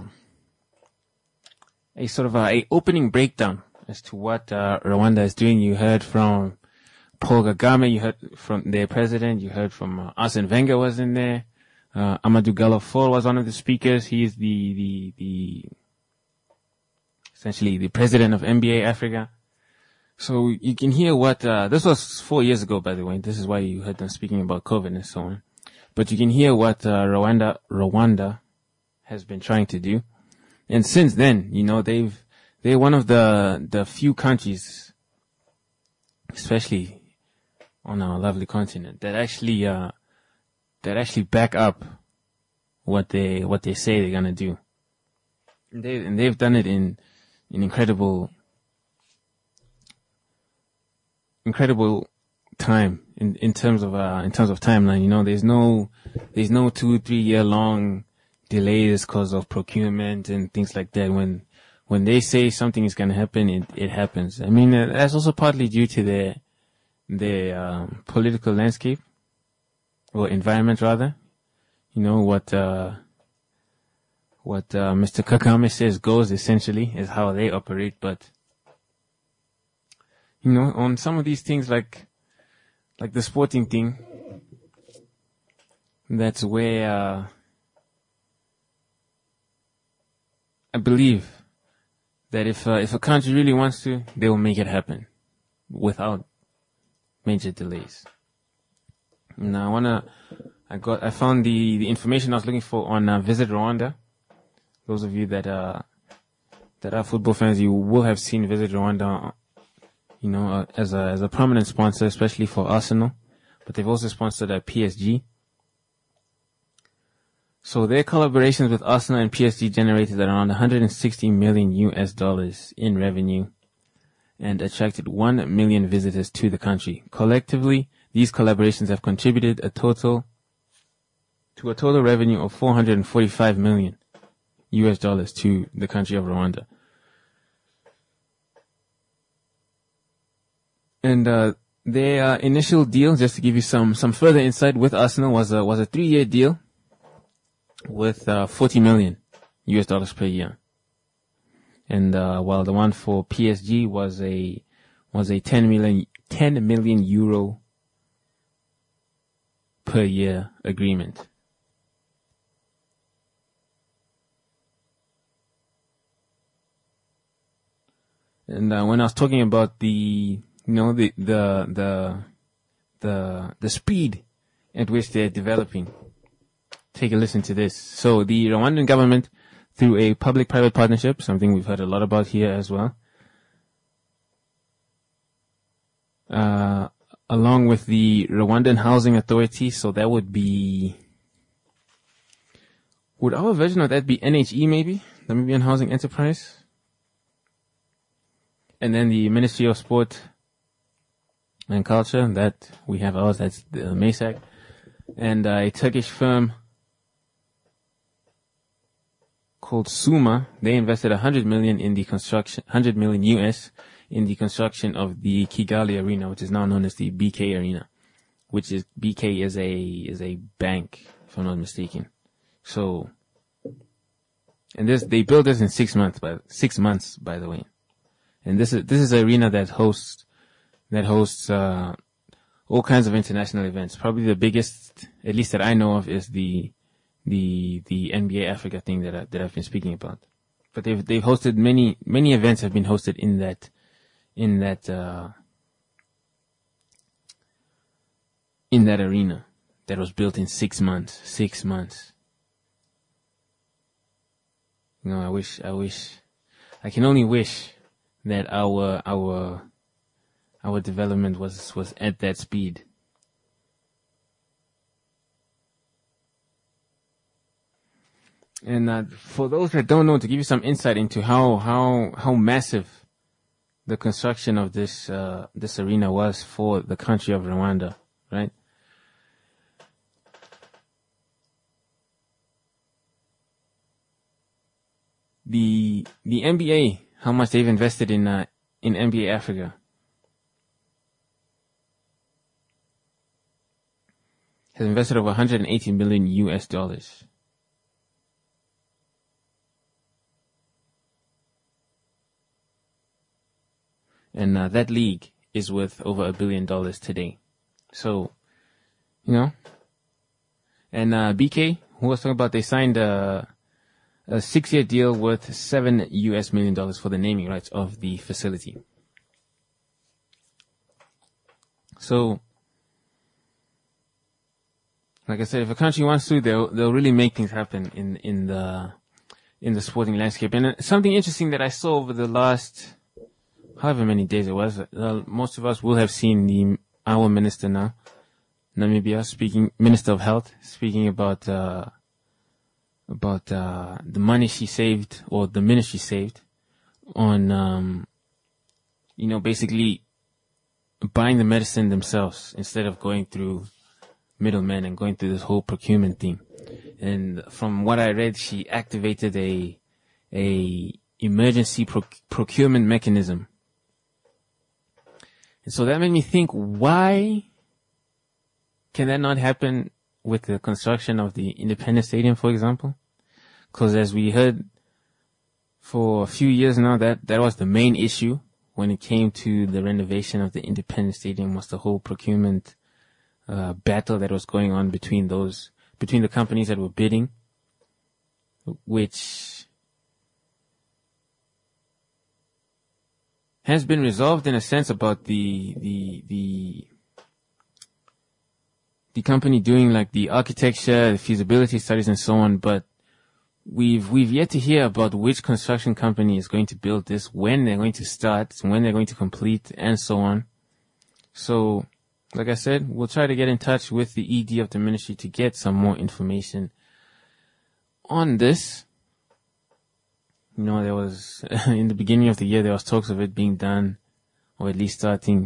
sort of a opening breakdown as to what Rwanda is doing. You heard from Paul Kagame, you heard from their president, you heard from Arsene Wenger was in there. Amadou Gallo-Fall was one of the speakers. He is the essentially the president of NBA Africa. So you can hear what this was 4 years ago, by the way. This is why you heard them speaking about COVID and so on. But you can hear what Rwanda has been trying to do. And since then, they're one of the few countries, especially on our lovely continent, that actually back up what they say they're gonna do. And they've done it in incredible time in terms of timeline. There's no 2-3 year long delays because of procurement and things like that. When they say something is going to happen, it happens. I mean, that's also partly due to their political landscape, or environment rather. What Mr. Kagame says goes, essentially, is how they operate. But on some of these things, like the sporting thing, that's where I believe that if a country really wants to, they will make it happen without major delays. Now I found the information I was looking for on Visit Rwanda. Those of you that are football fans, you will have seen Visit Rwanda, as a prominent sponsor, especially for Arsenal, but they've also sponsored PSG. So their collaborations with Arsenal and PSG generated around $160 million in revenue and attracted 1 million visitors to the country. Collectively, these collaborations have contributed to a total revenue of $445 million to the country of Rwanda. And their initial deal, just to give you some further insight, with Arsenal was a 3-year deal with $40 million per year. And while the one for PSG was a 10 million euro per year agreement. And when I was talking about the speed at which they're developing, take a listen to this. So the Rwandan government through a public-private partnership, something we've heard a lot about here as well. Along with the Rwandan Housing Authority, so that would our version of that be NHE maybe? Namibian Housing Enterprise? And then the Ministry of Sport and Culture, that we have ours, that's the MESAC. And a Turkish firm called Suma, they invested 100 million in the construction, 100 million US in the construction of the Kigali Arena, which is now known as the BK Arena, which is, BK is a bank, if I'm not mistaken. So, and they built this in 6 months, by the way. And this is an arena that hosts all kinds of international events. Probably the biggest, at least that I know of, is the NBA Africa thing that I've been speaking about. But they've hosted many events have been hosted in that arena that was built in 6 months. 6 months. You know, I can only wish that our development was at that speed. And for those that don't know, to give you some insight into how massive the construction of this arena was for the country of Rwanda, right? The NBA, how much they've invested in NBA Africa, has invested over 180 million US dollars. And that league is worth over $1 billion today. So, you know. And BK, who was talking about, they signed a 6-year deal worth $7 million for the naming rights of the facility. So, like I said, if a country wants to, they'll really make things happen in the sporting landscape. And something interesting that I saw over the last however many days it was, most of us will have seen our minister now, Namibia, Minister of Health, speaking about the money she saved, or the ministry saved, on, basically buying the medicine themselves instead of going through middlemen and going through this whole procurement thing. And from what I read, she activated a emergency procurement mechanism. And so that made me think, why can that not happen with the construction of the Independence Stadium, for example? Because as we heard for a few years now, that was the main issue when it came to the renovation of the Independence Stadium, was the whole procurement battle that was going on between the companies that were bidding, which has been resolved in a sense about the company doing like the architecture, the feasibility studies and so on, but we've yet to hear about which construction company is going to build this, when they're going to start, when they're going to complete, and so on. So, like I said, we'll try to get in touch with the ED of the ministry to get some more information on this. You know, there was, in the beginning of the year, there was talks of it being done, or at least starting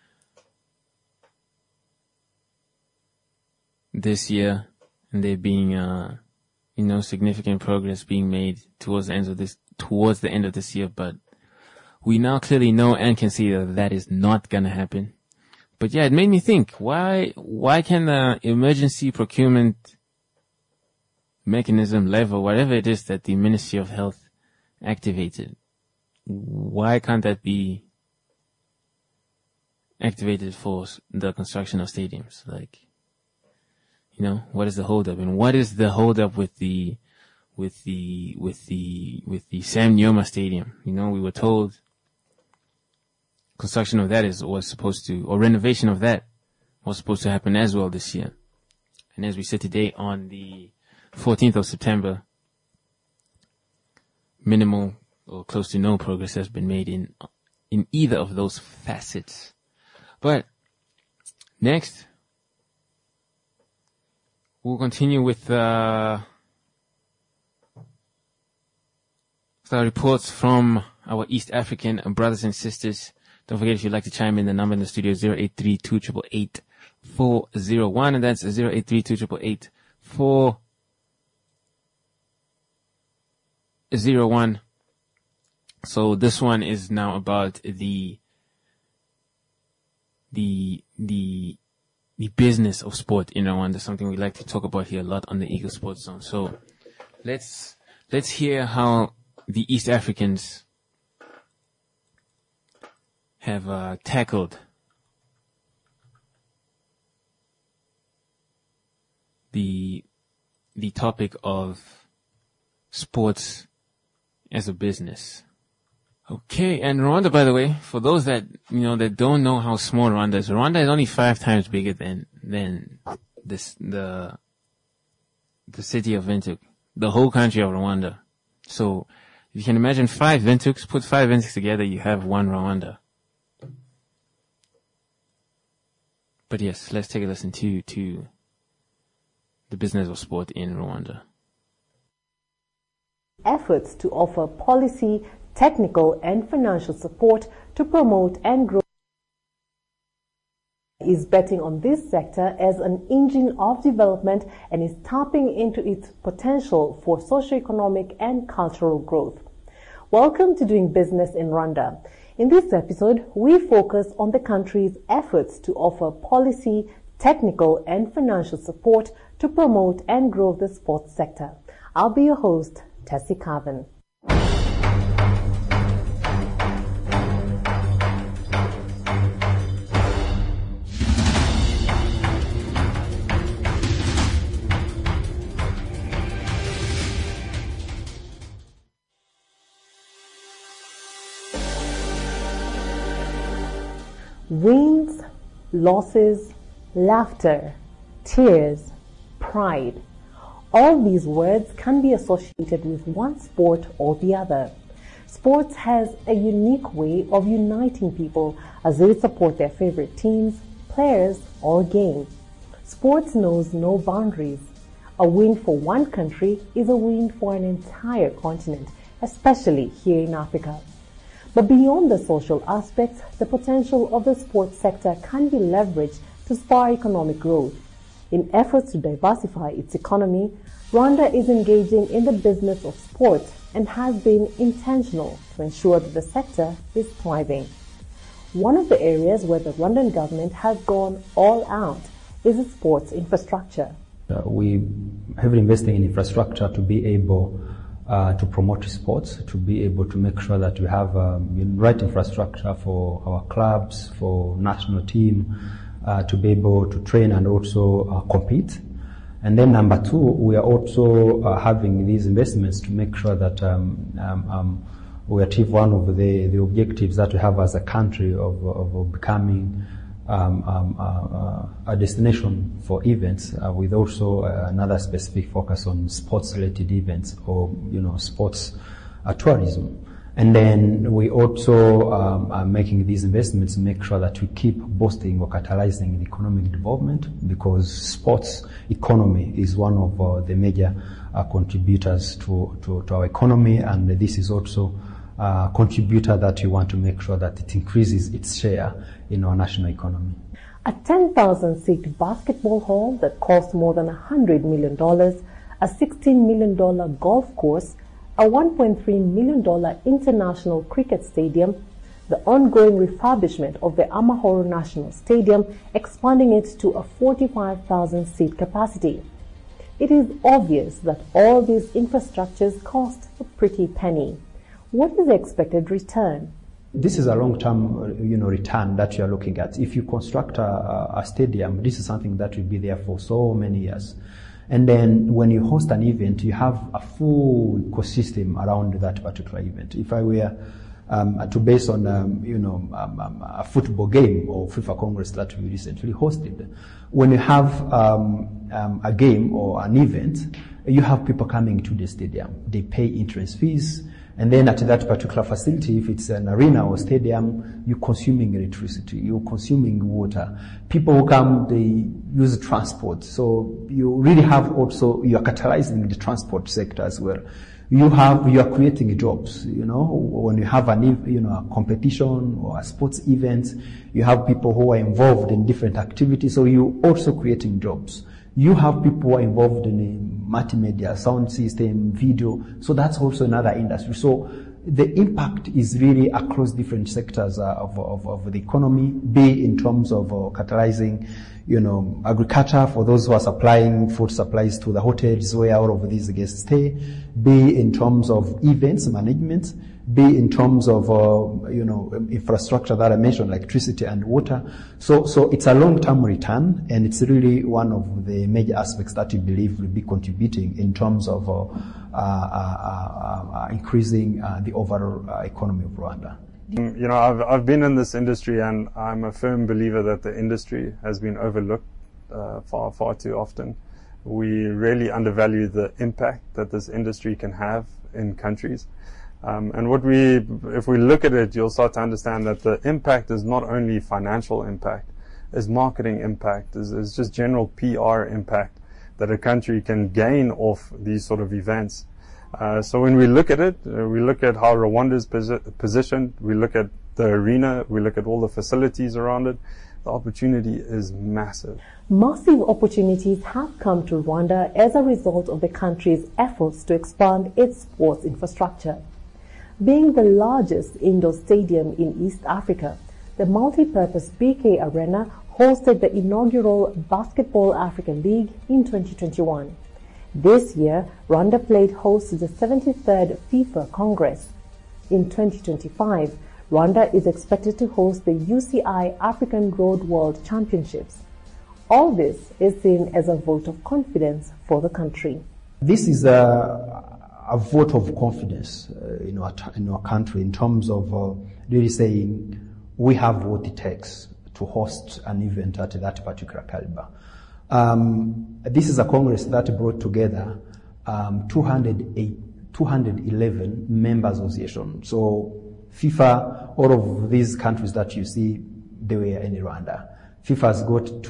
this year, and there being, significant progress being made towards the end of this year, but we now clearly know and can see that is not gonna happen. But yeah, it made me think, why can the emergency procurement mechanism, level, whatever it is that the Ministry of Health activated, why can't that be activated for the construction of stadiums? Like, what is the holdup, and what is the holdup with the Sam Nujoma Stadium? We were told construction of that renovation of that was supposed to happen as well this year. And as we said today, on the 14th of September, minimal or close to no progress has been made in either of those facets. But next, we'll continue with our reports from our East African brothers and sisters. Don't forget, if you'd like to chime in, the number in the studio is 083-288-401, and that's 083-288-401. So this one is now about the business of sport in Rwanda, something we like to talk about here a lot on the Eagle Sports Zone. So let's hear how the East Africans have tackled the topic of sports as a business. Okay, and Rwanda, by the way, for those that that don't know how small Rwanda is only 5 times bigger than the city of Windhoek, the whole country of Rwanda. So you can imagine 5 Windhoeks, put 5 Windhoeks together, you have one Rwanda. But yes, let's take a listen to the business of sport in Rwanda. Efforts to offer policy, technical and financial support to promote and grow is betting on this sector as an engine of development and is tapping into its potential for socio-economic and cultural growth. Welcome to Doing Business in Rwanda. In this episode, we focus on the country's efforts to offer policy, technical and financial support to promote and grow the sports sector. I'll be your host, Tessie Carvin. Wins, losses, laughter, tears, pride. All these words can be associated with one sport or the other. Sports has a unique way of uniting people as they support their favorite teams, players, or game. Sports knows no boundaries. A win for one country is a win for an entire continent, especially here in Africa. But beyond the social aspects, the potential of the sports sector can be leveraged to spur economic growth. In efforts to diversify its economy, Rwanda is engaging in the business of sport and has been intentional to ensure that the sector is thriving. One of the areas where the Rwandan government has gone all out is its sports infrastructure. We have invested in infrastructure to be able to promote sports, to be able to make sure that we have right infrastructure for our clubs, for national team, to be able to train and also compete. And then number 2, we are also having these investments to make sure that we achieve one of the objectives that we have as a country of becoming a destination for events, with also another specific focus on sports-related events or sports tourism. And then we also are making these investments to make sure that we keep boosting or catalyzing the economic development, because sports economy is one of the major contributors to our economy, and this is also a contributor that we want to make sure that it increases its share in our national economy. A 10,000-seat basketball hall that cost more than $100 million, a $16 million golf course, a $1.3 million international cricket stadium, the ongoing refurbishment of the Amahoro National Stadium, expanding it to a 45,000-seat capacity. It is obvious that all these infrastructures cost a pretty penny. What is the expected return? This is a long-term, return that you are looking at. If you construct a stadium, this is something that will be there for so many years. And then when you host an event, you have a full ecosystem around that particular event. If I were to base on, a football game or FIFA Congress that we recently hosted, when you have a game or an event, you have people coming to the stadium. They pay entrance fees, And then at that particular facility, if it's an arena or stadium, you're consuming electricity, you're consuming water. People who come, they use transport. So you really have also, you are catalyzing the transport sector as well. You are creating jobs, when you have a competition or a sports event, you have people who are involved in different activities, so you're also creating jobs. You have people who are involved in a multimedia, sound system, video, so that's also another industry. So the impact is really across different sectors of the economy, be in terms of catalyzing, agriculture for those who are supplying food supplies to the hotels where all of these guests stay, be in terms of events management, be in terms of, infrastructure that I mentioned, electricity and water. So it's a long-term return, and it's really one of the major aspects that we believe will be contributing in terms of increasing the overall economy of Rwanda. I've been in this industry, and I'm a firm believer that the industry has been overlooked far too often. We really undervalue the impact that this industry can have in countries. And if we look at it, you'll start to understand that the impact is not only financial impact, is marketing impact, is just general PR impact that a country can gain off these sort of events. So when we look at it, we look at how Rwanda is positioned, we look at the arena, we look at all the facilities around it. The opportunity is massive. Massive opportunities have come to Rwanda as a result of the country's efforts to expand its sports infrastructure. Being the largest indoor stadium in East Africa, the multi-purpose BK Arena hosted the inaugural Basketball African League in 2021. This year, Rwanda played host to the 73rd FIFA Congress. In 2025, Rwanda is expected to host the UCI African Road World Championships. All this is seen as a vote of confidence for the country. This is a vote of confidence in our country in terms of really saying we have what it takes to host an event at that particular caliber. This is a congress that brought together 211 member associations. So FIFA, all of these countries that you see, they were in Rwanda. FIFA has got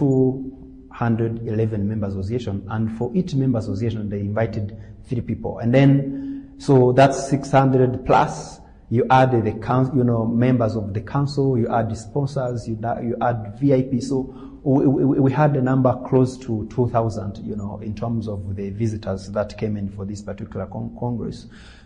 211 member associations, and for each member association they invited 3 people. And then, so that's 600 plus. You add the members of the council, you add the sponsors, you add VIP. So we had a number close to 2,000, in terms of the visitors that came in for this particular congress.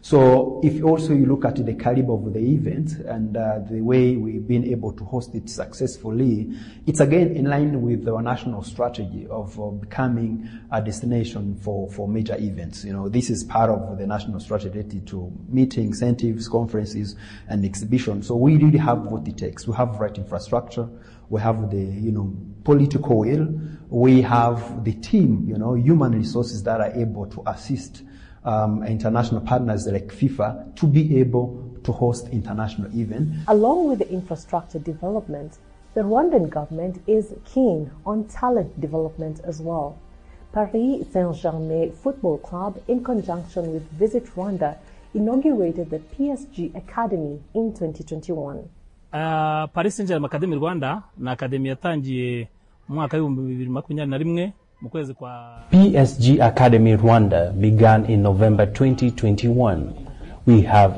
So if also you look at the caliber of the event and the way we've been able to host it successfully, it's again in line with our national strategy of becoming a destination for major events. This is part of the national strategy to meetings, incentives, conferences, and exhibitions. So we really have what it takes. We have right infrastructure. We have the, political will. We have the team, human resources that are able to assist international partners like FIFA to be able to host international events. Along with the infrastructure development, the Rwandan government is keen on talent development as well. Paris Saint-Germain Football Club, in conjunction with Visit Rwanda, inaugurated the PSG Academy in 2021. Paris Saint-Germain Academy Rwanda na academy yatangiye mwaka 2021 mu kwezi kwa. PSG Academy Rwanda began in November 2021. We have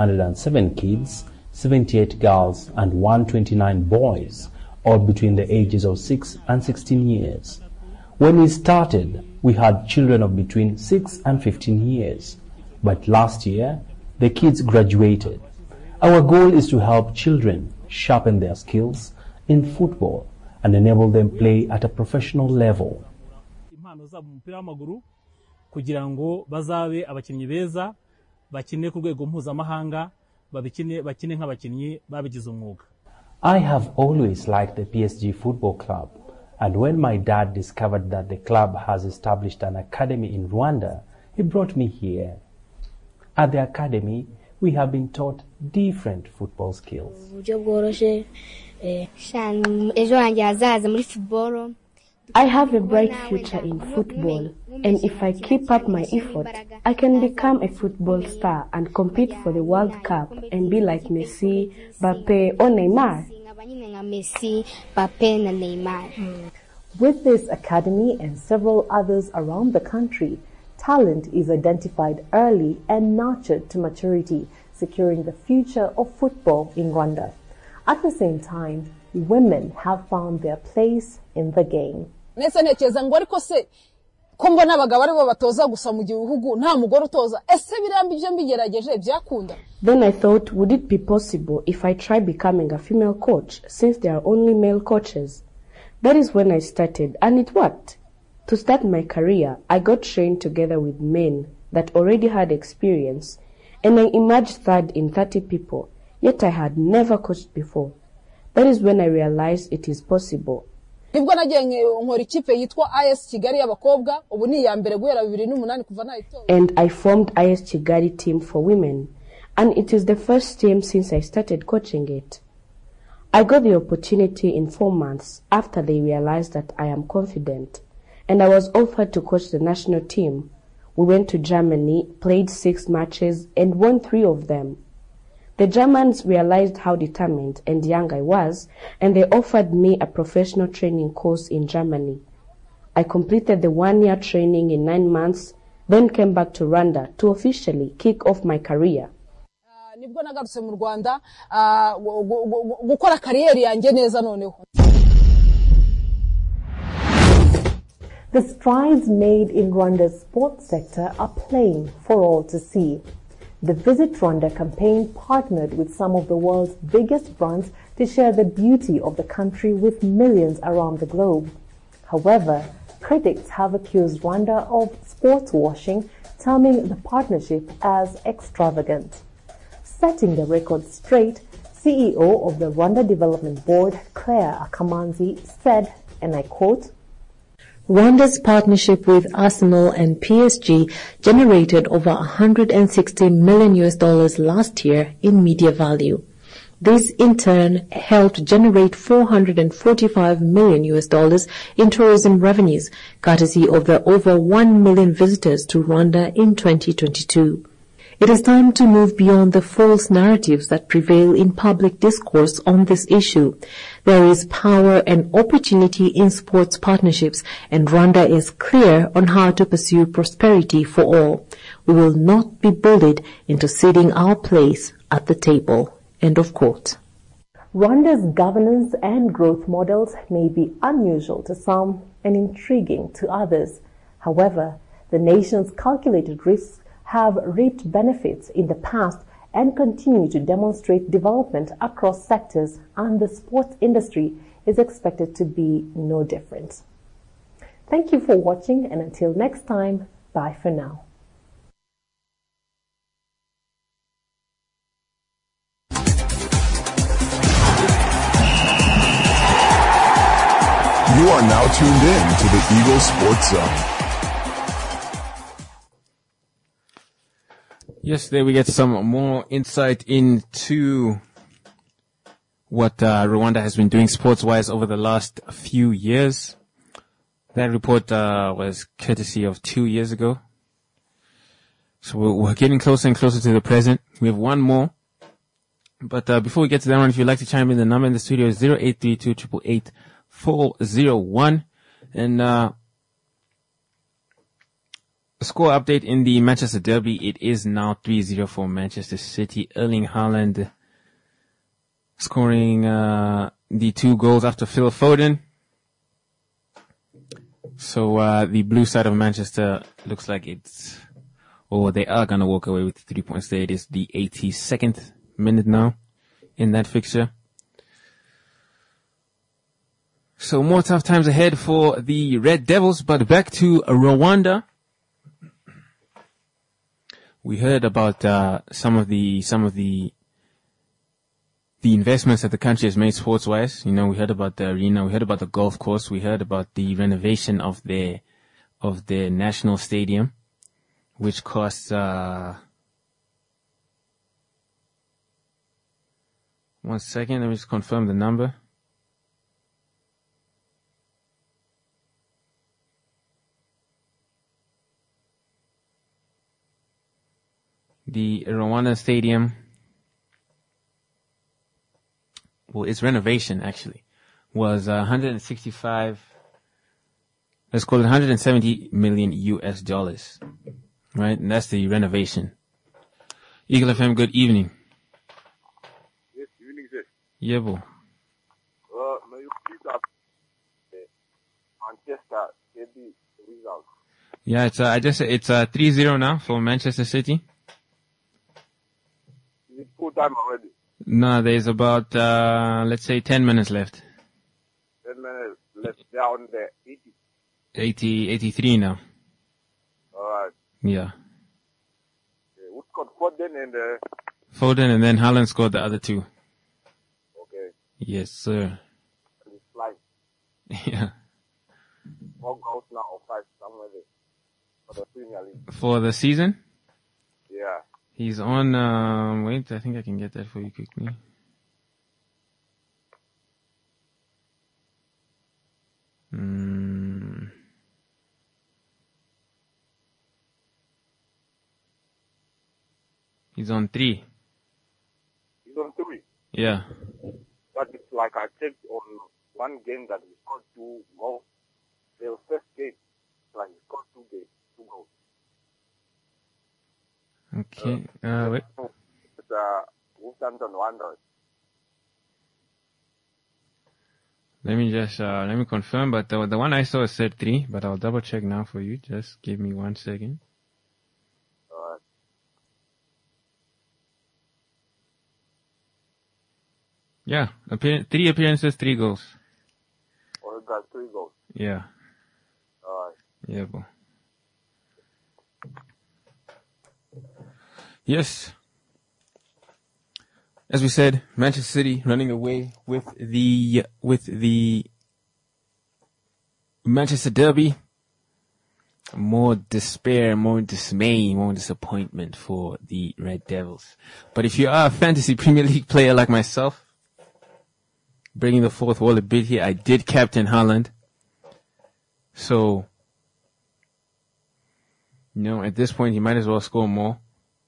207 kids, 78 girls and 129 boys, all between the ages of 6 and 16 years. When we started, we had children of between 6 and 15 years, but last year the kids graduated. Our goal is to help children sharpen their skills in football and enable them play at a professional level. Impano zabo mu mupira w'amaguru kugira ngo bazabe abakinnyi beza bakine ku rwego mpuzamahanga bakine nk'abakinnyi babigize umwuga. I have always liked the PSG Football Club, and when my dad discovered that the club has established an academy in Rwanda, he brought me here. At the academy, we have been taught different football skills. I have a bright future in football, And if I keep up my effort, I can become a football star and compete for the World Cup and be like Messi, Mbappe, or Neymar. With this academy and several others around the country, talent is identified early and nurtured to maturity, securing the future of football in Rwanda. At the same time, women have found their place in the game. ko mbona abagabo aribo batoza gusa mu gihugu nta mugore utoza ese birambi byo mbigerageje byakunda. Then I thought, would it be possible if I try becoming a female coach since there are only male coaches? That is when I started, and it worked. To start my career, I got trained together with men that already had experience, and I emerged third in 30 people, yet I had never coached before. That is when I realized it is possible. Nibwo nagiye nkora ikipe yitwa AS Kigali y'abakobwa ubu ni ya mbere guhera 2008 kuva nayitoza. And I formed AS Kigali team for women, and it is the first team since I started coaching it. I got the opportunity in 4 months after they realized that I am confident, and I was offered to coach the national team. We went to Germany, played 6 matches, and won 3 of them. The Germans realized how determined and young I was, and they offered me a professional training course in Germany. I completed the 1-year training in 9 months, then came back to Rwanda to officially kick off my career. Nibwo nagarutse mu Rwanda gukora kariyeri yanjye neza noneho. The strides made in Rwanda's sports sector are plain for all to see. The Visit Rwanda campaign partnered with some of the world's biggest brands to share the beauty of the country with millions around the globe. However, critics have accused Rwanda of sports washing, terming the partnership as extravagant. Setting the record straight, CEO of the Rwanda Development Board, Claire Akamanzi, said, and I quote, Rwanda's partnership with Arsenal and PSG generated over $160 million last year in media value. This in turn helped generate $445 million in tourism revenues, courtesy of the over 1 million visitors to Rwanda in 2022. It is time to move beyond the false narratives that prevail in public discourse on this issue. There is power and opportunity in sports partnerships, and Rwanda is clear on how to pursue prosperity for all. We will not be bullied into ceding our place at the table. End of quote. Rwanda's governance and growth models may be unusual to some and intriguing to others. However, the nation's calculated risks have reaped benefits in the past and continue to demonstrate development across sectors, and the sports industry is expected to be no different. Thank you for watching, and until next time, bye for now. You are now tuned in to the Eagle Sports Zone. Yes, there we get some more insight into what Rwanda has been doing sports-wise over the last few years. That report was courtesy of 2 years ago. So we're getting closer and closer to the present. We have one more. But before we get to that one, if you'd like to chime in, the number in the studio is 0832-888-401. And score update in the Manchester Derby. It is now 3-0 for Manchester City. Erling Haaland scoring the 2 goals after Phil Foden. So the blue side of Manchester looks like they are going to walk away with 3 points there. It is the 82nd minute now in that fixture. So more tough times ahead for the Red Devils, but back to Rwanda. We heard about some of the investments that the country has made sports-wise. You know, we heard about the arena, we heard about the golf course, we heard about the renovation of their national stadium, which costs 1 second, let me just confirm the number. the Rwanda Stadium, well, its renovation actually was 165. Let's call it 170 million US dollars, right? And that's the renovation. Eagle FM, good evening. Yes, evening, sir. Yeah, boy. May you please have Manchester City results? Yeah, it's 3-0 now for Manchester City. Is it full time already? No, there's about, let's say 10 minutes left. 10 minutes left. They're on the 83 now. Alright. Yeah. Who scored Foden and Foden and then Haaland scored the other two. okay. Yes, sir. And it's flying. Yeah. 4 goals now or 5 somewhere there. For the Premier League. For the season? Yeah. He's on, wait, I think I can get that for you quickly. He's on 3. He's on 3. Yeah. But it's like I checked on one game that he scored 2 goals. The first game, like he scored 2 goals. Okay, wait. It's Wolverhampton Wanderers. Let me confirm, but the one I saw said 3, but I'll double check now for you. Just give me 1 second. Yeah, 3 appearances, 3 goals. Oh, he got 3 goals. Yeah. Alright. Yeah, boy. Yes. As we said, Manchester City running away with the Manchester Derby. More despair, more dismay, more disappointment for the Red Devils. But if you are a fantasy Premier League player like myself, breaking the fourth wall a bit here, I did captain Haaland. So, at this point, he might as well score more.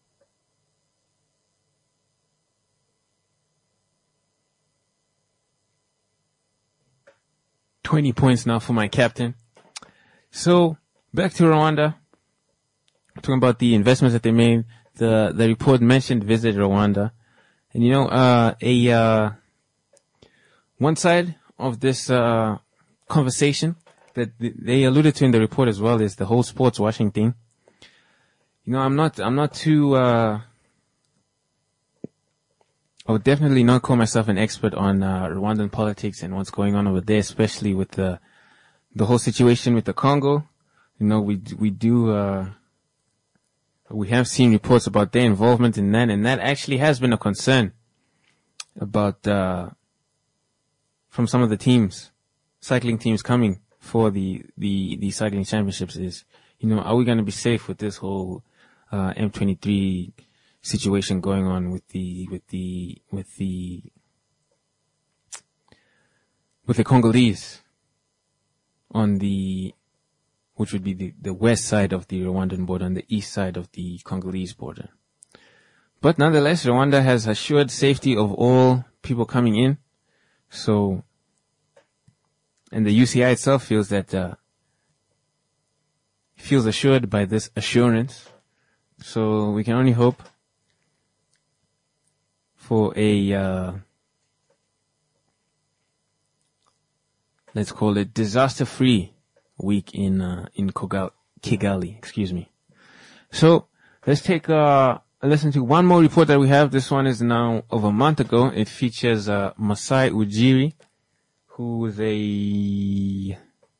$20 points now for my captain. So, back to Rwanda. Talking about the investments that they made. The report mentioned visit Rwanda. And one side of this, conversation that they alluded to in the report as well is the whole sports washing thing. I'm not too, I would definitely not call myself an expert on, Rwandan politics and what's going on over there, especially with the whole situation with the Congo. We have seen reports about their involvement in that, and that actually has been a concern about, from some of the teams, cycling teams coming for the cycling championships is, are we going to be safe with this whole, M23 situation going on with the Congolese on which would be the west side of the Rwandan border and the east side of the Congolese border. But nonetheless, Rwanda has assured safety of all people coming in. So, and the UCI itself feels assured by this assurance. So we can only hope for a, let's call it disaster-free week in Kigali, excuse me. So, let's take a listen to one more report that we have. This one is now of a month ago. It features, Masai Ujiri, who is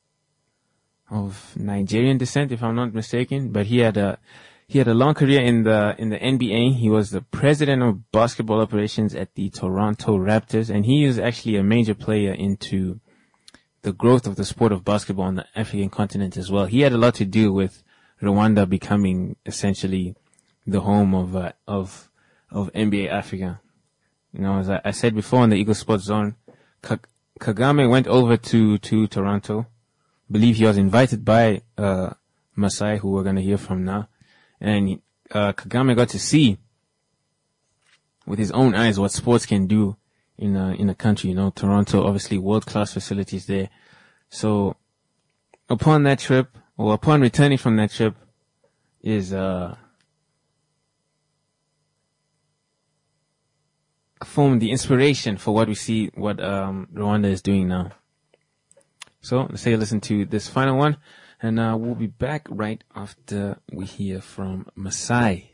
of Nigerian descent, if I'm not mistaken, but he had a long career in the NBA. He was the president of basketball operations at the Toronto Raptors, and he is actually a major player into the growth of the sport of basketball on the African continent as well. He had a lot to do with Rwanda becoming essentially the home of NBA Africa. As I said before in the Eagle Sports Zone, Kagame went over to Toronto. I believe he was invited by Masai, who we're going to hear from now. And Kagame got to see with his own eyes what sports can do in a country. Toronto, obviously world-class facilities there. So upon that trip, or upon returning from that trip, is formed the inspiration for what we see, what Rwanda is doing now. So let's take a listen to this final one, and we'll be back right after we hear from Masai.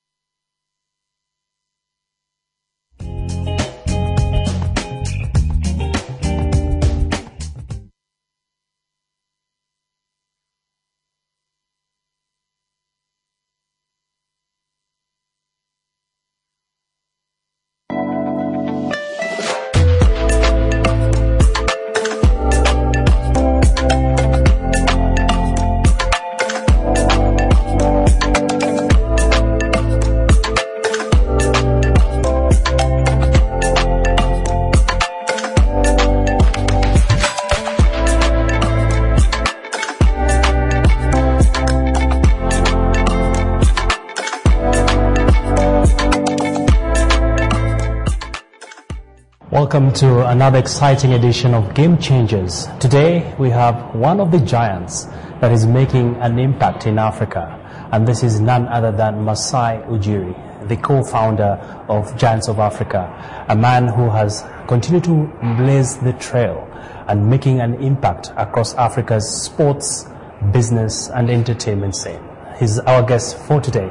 Welcome to another exciting edition of Game Changers. Today we have one of the giants that is making an impact in Africa, and this is none other than Masai Ujiri, the co-founder of Giants of Africa, a man who has continued to blaze the trail and making an impact across Africa's sports, business and entertainment scene. He's our guest for today.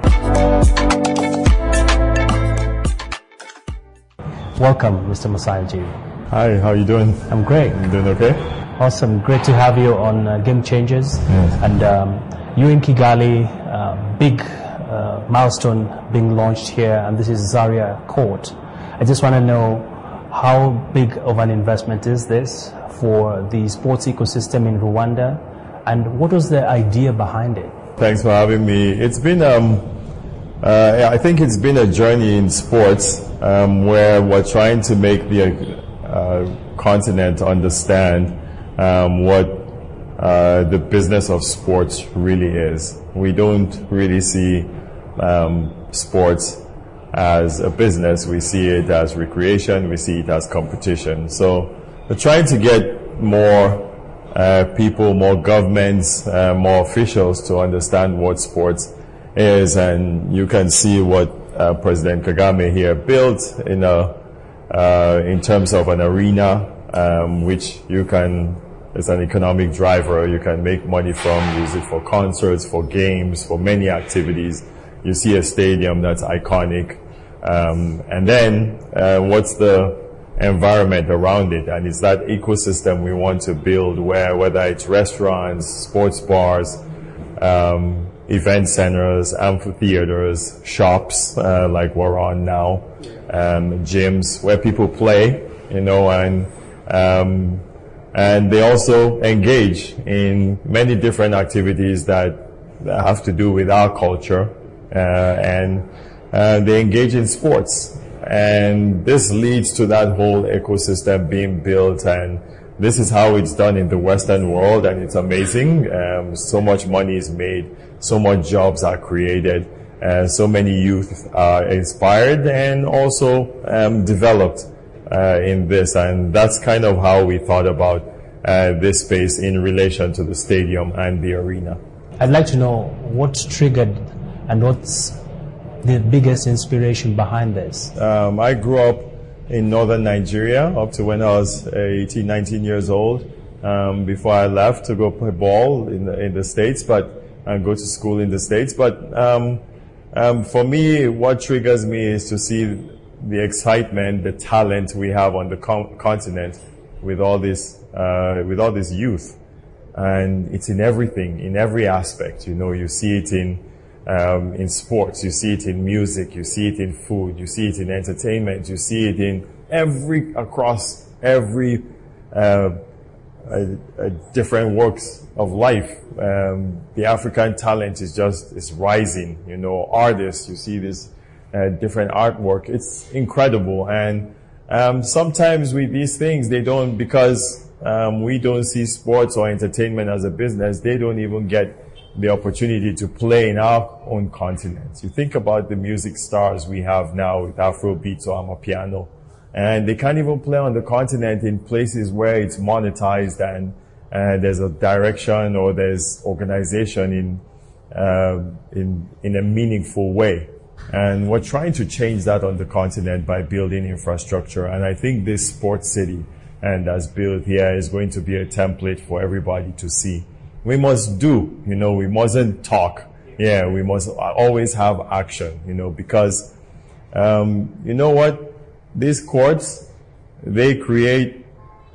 Welcome, Mr. Masai Ujiri. Hi, how are you doing? I'm great. I'm doing okay? Awesome. Great to have you on Game Changers. Yes. And you in Kigali, big milestone being launched here, and this is Zaria Court. I just want to know, how big of an investment is this for the sports ecosystem in Rwanda, and what was the idea behind it? Thanks for having me. It's been, I think it's been a journey in sports where we're trying to make the continent understand what the business of sports really is. We don't really see sports as a business. We see it as recreation. We see it as competition. So we're trying to get more people, more governments, more officials to understand what sports is, and you can see what President Kagame here built in terms of an arena, which it's an economic driver. You can make money from, use it for concerts, for games, for many activities. You see a stadium that's iconic. And then, what's the environment around it? And it's that ecosystem we want to build whether it's restaurants, sports bars, event centers, amphitheaters, shops, like we're on now, gyms where people play, and they also engage in many different activities that have to do with our culture, and they engage in sports. And this leads to that whole ecosystem being built, and this is how it's done in the Western world, and it's amazing. So much money is made, so much jobs are created, so many youth are inspired and also developed in this. And that's kind of how we thought about this space in relation to the stadium and the arena. I'd like to know what's triggered and what's the biggest inspiration behind this. I grew up in northern Nigeria up to when I was 18, 19 years old, before I left to go play ball in the States, and go to school in the States. But for me, what triggers me is to see the excitement, the talent we have on the continent with all this youth. And it's in everything, in every aspect. You see it in sports, you see it in music, you see it in food, you see it in entertainment, you see it in across every different works of life. The African talent is rising. Artists, you see this different artwork. It's incredible. And sometimes with these things, because we don't see sports or entertainment as a business, they don't even get the opportunity to play in our own continent. You think about the music stars we have now with Afrobeats or Amapiano, and they can't even play on the continent in places where it's monetized and there's a direction or there's organization in a meaningful way. And we're trying to change that on the continent by building infrastructure. And I think this sports city and as built here is going to be a template for everybody to see. We must do, we mustn't talk. Yeah, we must always have action, because, you know what? These courts, they create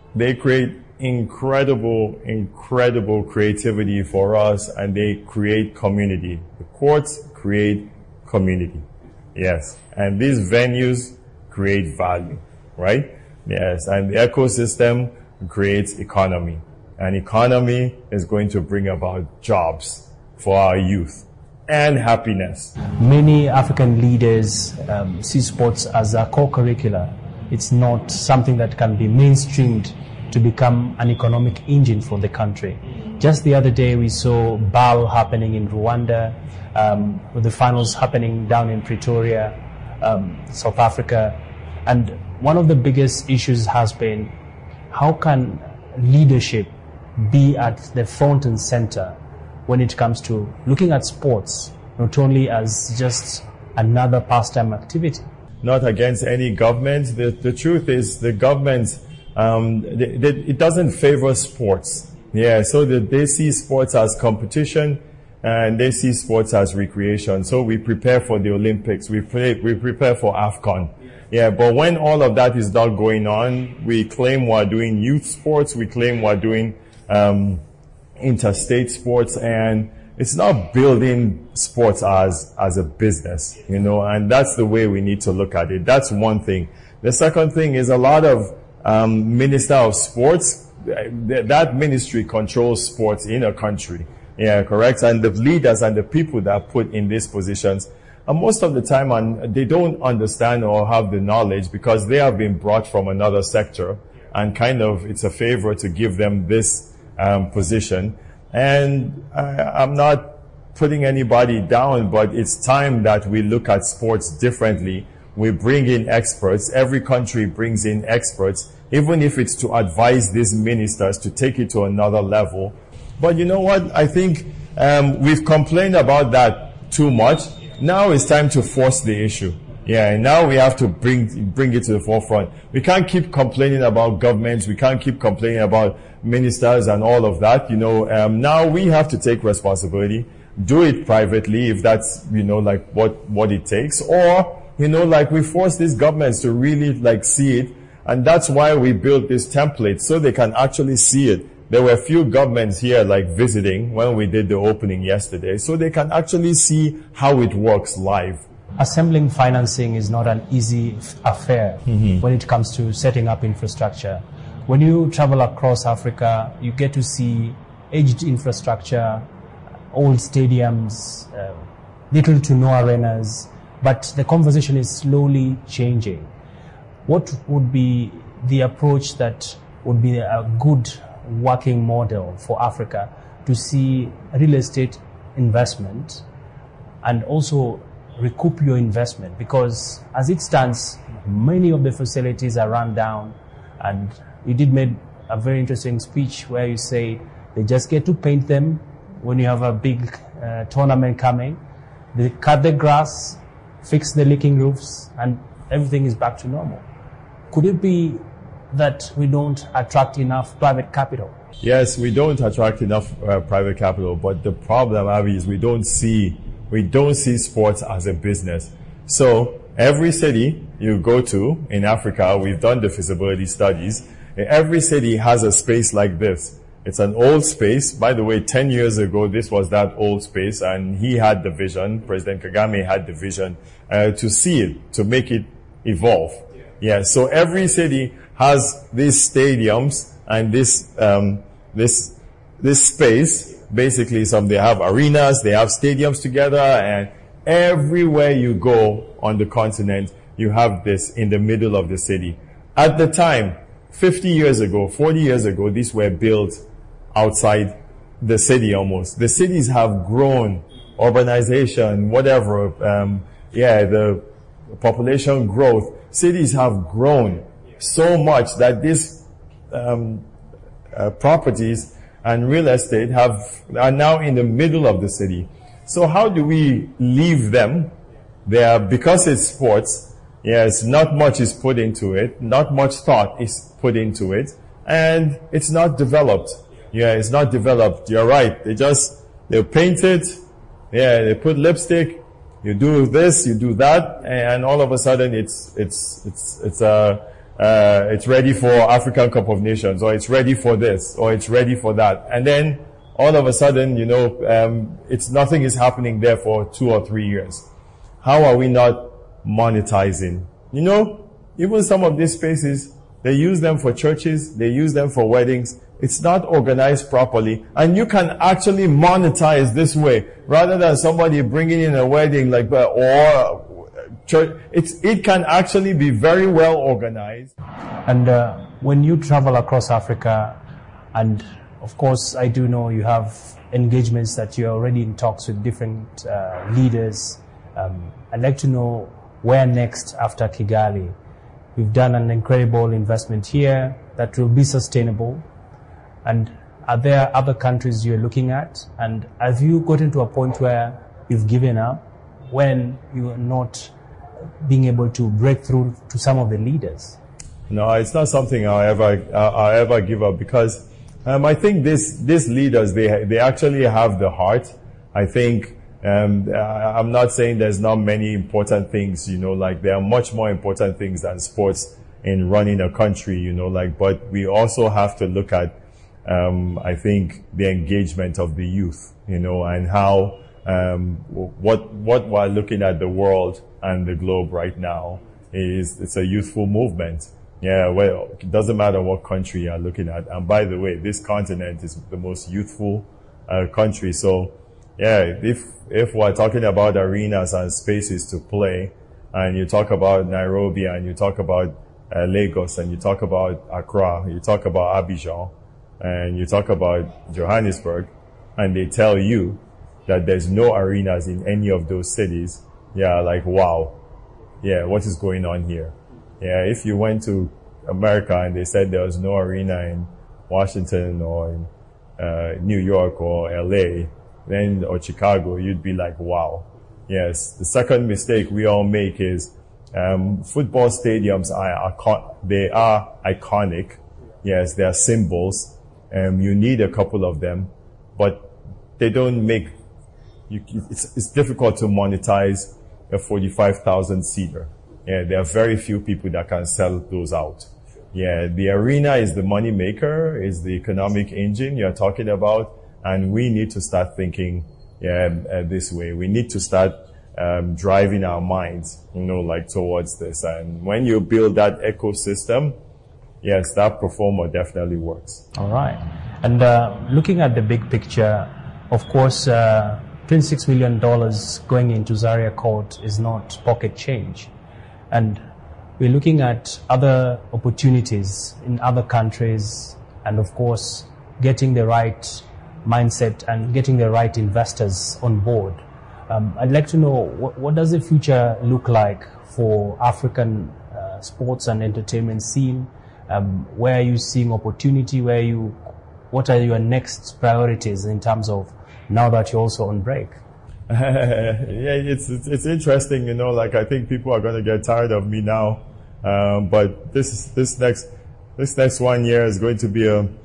incredible creativity for us, and they create community. The courts create community. Yes. And these venues create value, right? Yes. And the ecosystem creates economy. And economy is going to bring about jobs for our youth and happiness. Many African leaders see sports as a co-curricular. It's not something that can be mainstreamed to become an economic engine for the country. Just the other day we saw BAL happening in Rwanda, with the finals happening down in Pretoria, South Africa. And one of the biggest issues has been, how can leadership be at the front and center when it comes to looking at sports, not only as just another pastime activity? Not against any government. The truth is the government, it doesn't favor sports. Yeah, so that they see sports as competition and they see sports as recreation. So we prepare for the Olympics, we prepare for AFCON. Yeah, but when all of that is not going on, we claim we're doing youth sports, we claim we're doing interstate sports, and it's not building sports as a business, and that's the way we need to look at it. That's one thing. The second thing is a lot of minister of sports, that ministry controls sports in a country. Yeah, correct. And the leaders and the people that are put in these positions, most of the time, they don't understand or have the knowledge because they have been brought from another sector, and kind of it's a favor to give them this position. And I'm not putting anybody down, but it's time that we look at sports differently. We bring in experts. Every country brings in experts, even if it's to advise these ministers to take it to another level. But you know what? I think we've complained about that too much. Now it's time to force the issue. Yeah, and now we have to bring it to the forefront. We can't keep complaining about governments. We can't keep complaining about ministers and all of that. Now we have to take responsibility, do it privately if that's, like what it takes, or, we force these governments to really see it. And that's why we built this template, so they can actually see it. There were a few governments here visiting when we did the opening yesterday, so they can actually see how it works live. Assembling financing is not an easy affair when it comes to setting up infrastructure. When you travel across Africa, you get to see aged infrastructure, old stadiums, little to no arenas, but the conversation is slowly changing. What would be the approach that would be a good working model for Africa to see real estate investment and also recoup your investment? Because as it stands, many of the facilities are run down, and you did make a very interesting speech where you say they just get to paint them when you have a big tournament coming. They cut the grass, fix the leaking roofs, and everything is back to normal. Could it be that we don't attract enough private capital? Yes, we don't attract enough private capital, but the problem, Avi, is we don't see sports as a business. So every city you go to in Africa, we've done the feasibility studies, every city has a space like this. It's an old space. By the way, 10 years ago, this was that old space, and he had the vision, President Kagame had the vision to see it, to make it evolve. Yeah, so every city has these stadiums and this space. Basically, they have arenas, they have stadiums together, and everywhere you go on the continent, you have this in the middle of the city. At the time, 50 years ago, 40 years ago, these were built outside the city almost. The cities have grown, urbanization, whatever, the population growth. Cities have grown so much that these properties and real estate are now in the middle of the city. So how do we leave them there? Because it's sports, yes, not much is put into it, not much thought is put into it, and it's not developed. Yeah, it's not developed. You're right. They paint it, they put lipstick, you do this, you do that, and all of a sudden it's ready for African Cup of Nations, or it's ready for this, or it's ready for that. And then all of a sudden, nothing is happening there for 2 or 3 years. How are we not monetizing? Even some of these spaces, they use them for churches, they use them for weddings. It's not organized properly. And you can actually monetize this way, rather than somebody bringing in a wedding or church. It can actually be very well organized. And when you travel across Africa, and of course I do know you have engagements that you're already in talks with different leaders, I'd like to know where next after Kigali. We've done an incredible investment here that will be sustainable. And are there other countries you're looking at? And have you gotten to a point where you've given up when you are not being able to break through to some of the leaders? No, it's not something I'll ever give up, because I think these leaders, they actually have the heart. I think I'm not saying there's not many important things, there are much more important things than sports in running a country, but we also have to look at I think the engagement of the youth, and how what we're looking at the world and the globe right now it's a youthful movement. Yeah, well, it doesn't matter what country you're looking at. And by the way, this continent is the most youthful country. So yeah, if we're talking about arenas and spaces to play, and you talk about Nairobi, and you talk about Lagos, and you talk about Accra, you talk about Abidjan, and you talk about Johannesburg, and they tell you that there's no arenas in any of those cities, wow. Yeah, what is going on here? Yeah, if you went to America and they said there was no arena in Washington or in New York or LA, or Chicago, you'd be like, wow. Yes, the second mistake we all make is football stadiums are iconic. Yes, they are symbols. You need a couple of them, but they don't make it's difficult to monetize a 45,000 seater. Yeah, there are very few people that can sell those out. Yeah, the arena is the money maker, is the economic engine you're talking about, and we need to start thinking this way. We need to start driving our minds, towards this. And when you build that ecosystem, yes, that performer definitely works. All right. And looking at the big picture, of course, $26 million going into Zaria Court is not pocket change. And we're looking at other opportunities in other countries, and of course, getting the right mindset and getting the right investors on board. I'd like to know, what does the future look like for African sports and entertainment scene? Where are you seeing opportunity? What are your next priorities in terms of now that you're also on break? Yeah, it's interesting, I think people are going to get tired of me now. But this next 1 year is going to be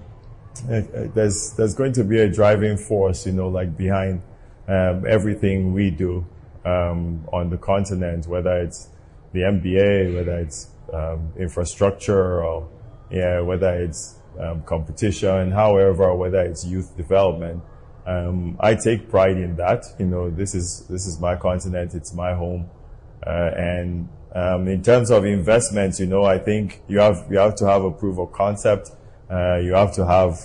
there's going to be a driving force, behind everything we do on the continent, whether it's the NBA, whether it's infrastructure, or whether it's competition, however, whether it's youth development. I take pride in that. This is my continent, it's my home, and in terms of investments, I think you have to have a proof of concept. You have to have,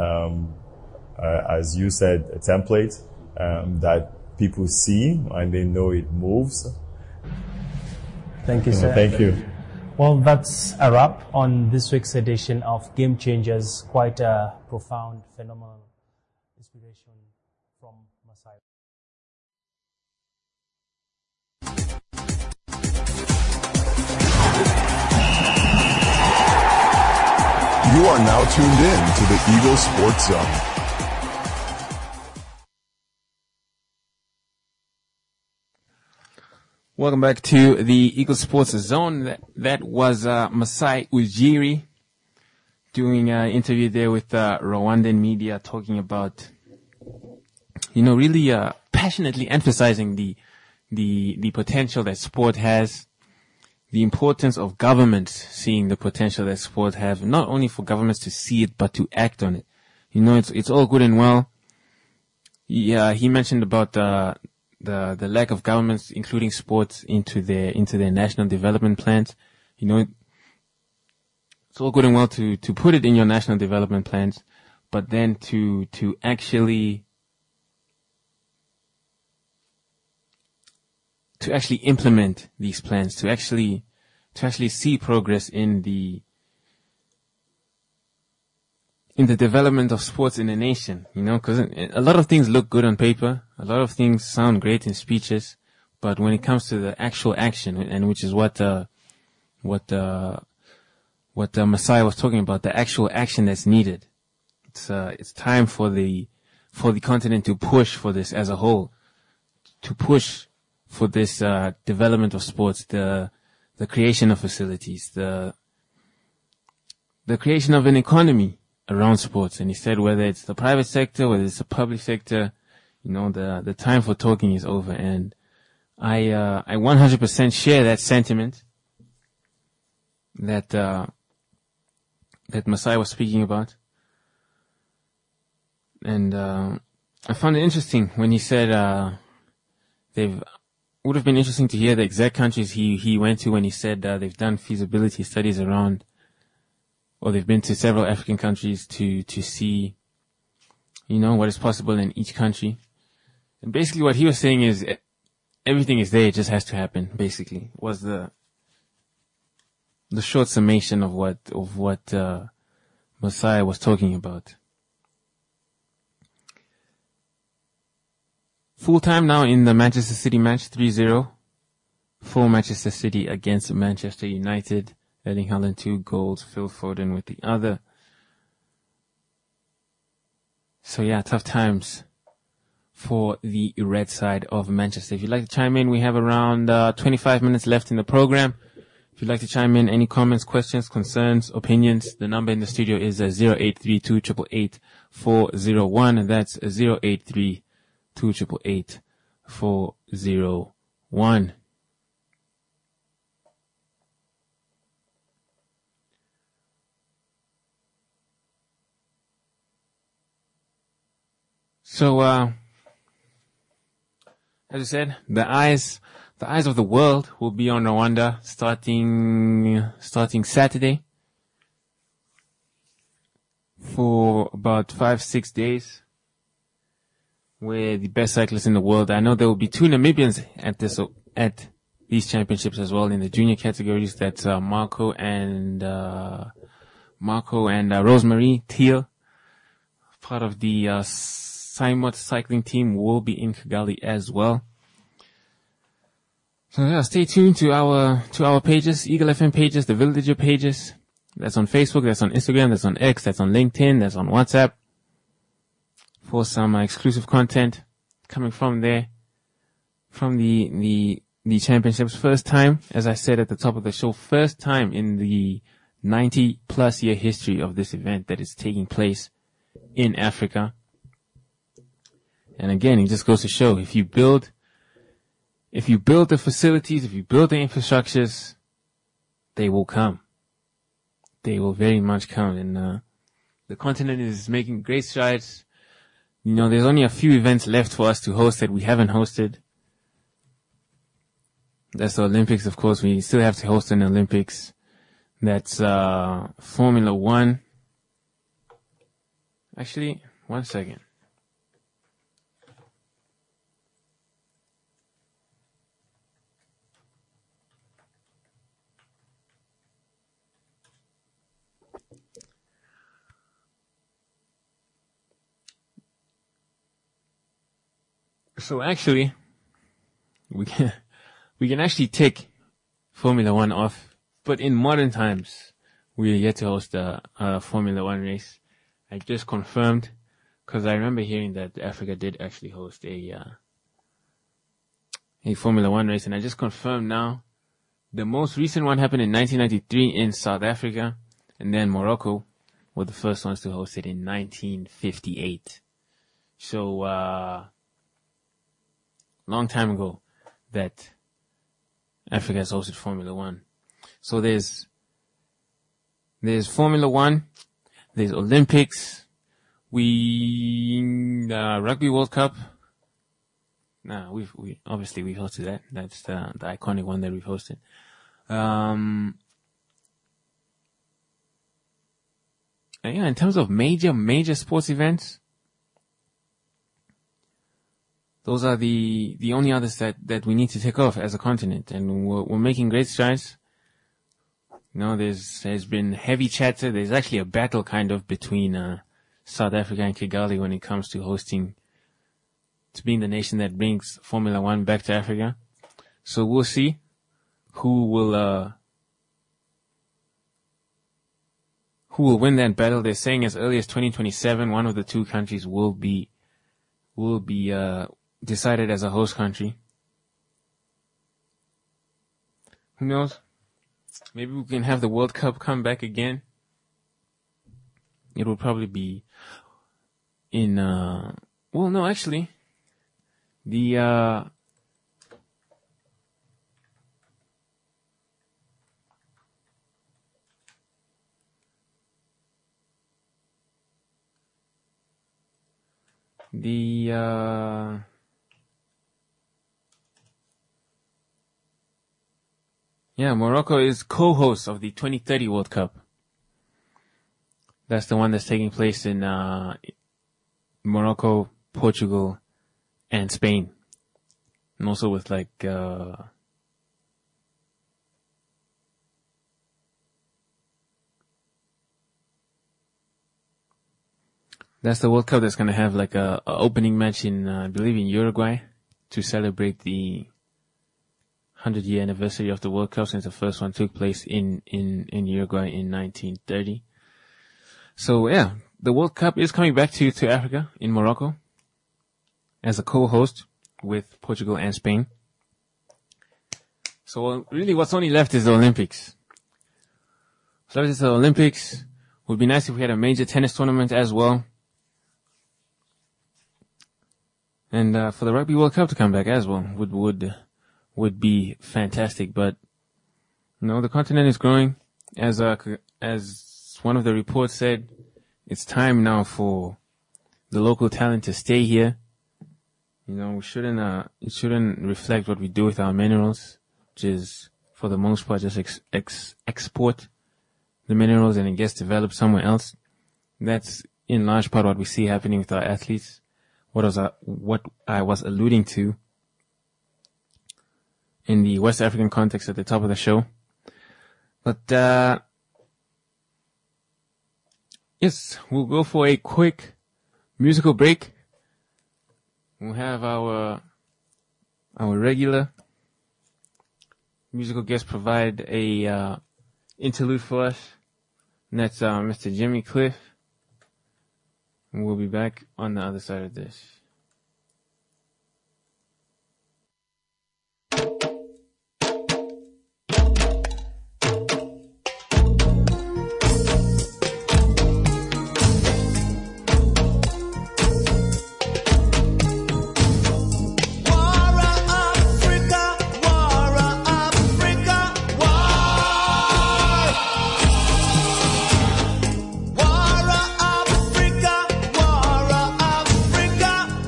as you said, a template that people see and they know it moves. Thank you, sir. Thank you. Well, that's a wrap on this week's edition of Game Changers. Quite a profound, phenomenal inspiration from Masai. You are now tuned in to the Eagle Sports Zone. Welcome back to the Eagle Sports Zone. That was Masai Ujiri doing an interview there with Rwandan media, talking about, really passionately emphasizing the potential that sport has, the importance of governments seeing the potential that sport have, not only for governments to see it, but to act on it. It's all good and well. Yeah, he mentioned about the lack of governments including sports into their national development plans. It's all good and well to put it in your national development plans, but then to actually implement these plans, to actually see progress in the development of sports in a nation, because a lot of things look good on paper, a lot of things sound great in speeches, but when it comes to the actual action, and which is what Masai was talking about, the actual action that's needed, it's time for the continent to push for this as a whole, to push for this development of sports, the creation of facilities, the creation of an economy around sports. And he said whether it's the private sector, whether it's the public sector, the time for talking is over. And I 100% share that sentiment that Masai was speaking about. And I found it interesting when he said would have been interesting to hear the exact countries he went to when he said they've done feasibility studies around, or they've been to several African countries to see, what is possible in each country. And basically what he was saying is everything is there, it just has to happen, basically, was the short summation of what Masai was talking about. Full time now in the Manchester City match, 3-0 for Manchester City against Manchester United. Erling Haaland 2 goals, Phil Foden with the other. So yeah, tough times for the red side of Manchester. If you'd like to chime in, we have around 25 minutes left in the program. If you'd like to chime in, any comments, questions, concerns, opinions, the number in the studio is 0832-888-401. That's 0832-888-401. So, as I said, the eyes of the world will be on Rwanda starting Saturday for about 5-6 days, where the best cyclists in the world, I know there will be 2 Namibians at these championships as well in the junior categories. That's Marco and Rosemary Thiel, part of the Simot cycling team, will be in Kigali as well. So yeah, stay tuned to our pages, Eagle FM pages, the Villager pages. That's on Facebook, that's on Instagram, that's on X, that's on LinkedIn, that's on WhatsApp, for some exclusive content coming from there, from the championships. First time, as I said at the top of the show, first time in the 90 plus year history of this event that is taking place in Africa. And again, it just goes to show, if you build the facilities, if you build the infrastructures, they will come. They will very much come. And the continent is making great strides. There's only a few events left for us to host that we haven't hosted. That's the Olympics, of course. We still have to host an Olympics. That's Formula One. Actually, one second. So actually, we can actually take Formula One off, but in modern times, we are yet to host a Formula One race. I just confirmed, because I remember hearing that Africa did actually host a Formula One race, and I just confirmed now. The most recent one happened in 1993 in South Africa, and then Morocco were the first ones to host it in 1958. So, long time ago that Africa has hosted Formula One. So there's Formula One, there's Olympics, Rugby World Cup. We hosted that. That's the iconic one that we've hosted. In terms of major sports events, those are the only others that we need to take off as a continent, and we're making great strides. There's been heavy chatter. There's actually a battle kind of between South Africa and Kigali when it comes to being the nation that brings Formula One back to Africa. So we'll see who will win that battle. They're saying as early as 2027, one of the two countries will be decided as a host country. Who knows? Maybe we can have the World Cup come back again. It will probably be in, Morocco is co-host of the 2030 World Cup. That's the one that's taking place in Morocco, Portugal, and Spain. And also with that's the World Cup that's going to have a opening match in, I believe, in Uruguay to celebrate the 100-year anniversary of the World Cup, since the first one took place in Uruguay in 1930. So the World Cup is coming back to Africa in Morocco as a co-host with Portugal and Spain. So really what's only left is the Olympics. So left is the Olympics. Would be nice if we had a major tennis tournament as well. And for the Rugby World Cup to come back as well would be fantastic. But the continent is growing. As one of the reports said, it's time now for the local talent to stay here. It shouldn't reflect what we do with our minerals, which is for the most part just export the minerals and it gets developed somewhere else. That's in large part what we see happening with our athletes. What I was alluding to in the West African context at the top of the show. But, yes, we'll go for a quick musical break. We'll have our regular musical guest provide a interlude for us. And that's Mr. Jimmy Cliff. And we'll be back on the other side of this. War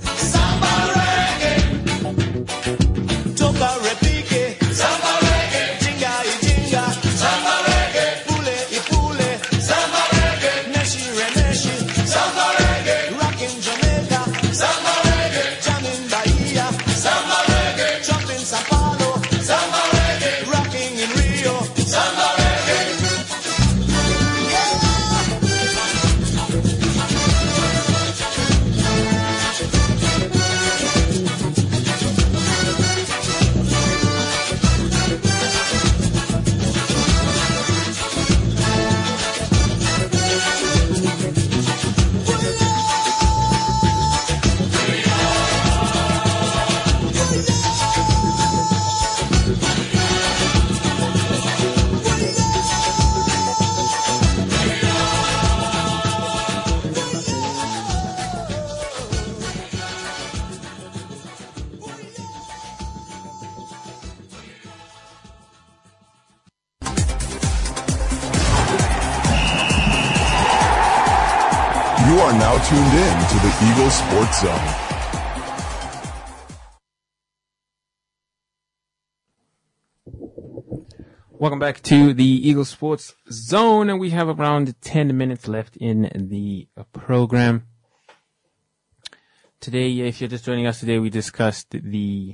Samba reggae. Toka repike. Samba reggae. Jinga ijinga. Samba reggae. Pule ipule. Samba reggae. Neshi reneshi. Samba reggae. Rockin' Jamaica. Samba reggae. Jamming Bahia. Samba reggae. Jumping Sao Paulo. Samba reggae. Rocking in Rio. Samba reggae. You are now tuned in to the Eagle Sports Zone. Welcome back to the Eagle Sports Zone, and we have around 10 minutes left in the program. Today, if you're just joining us today, we discussed the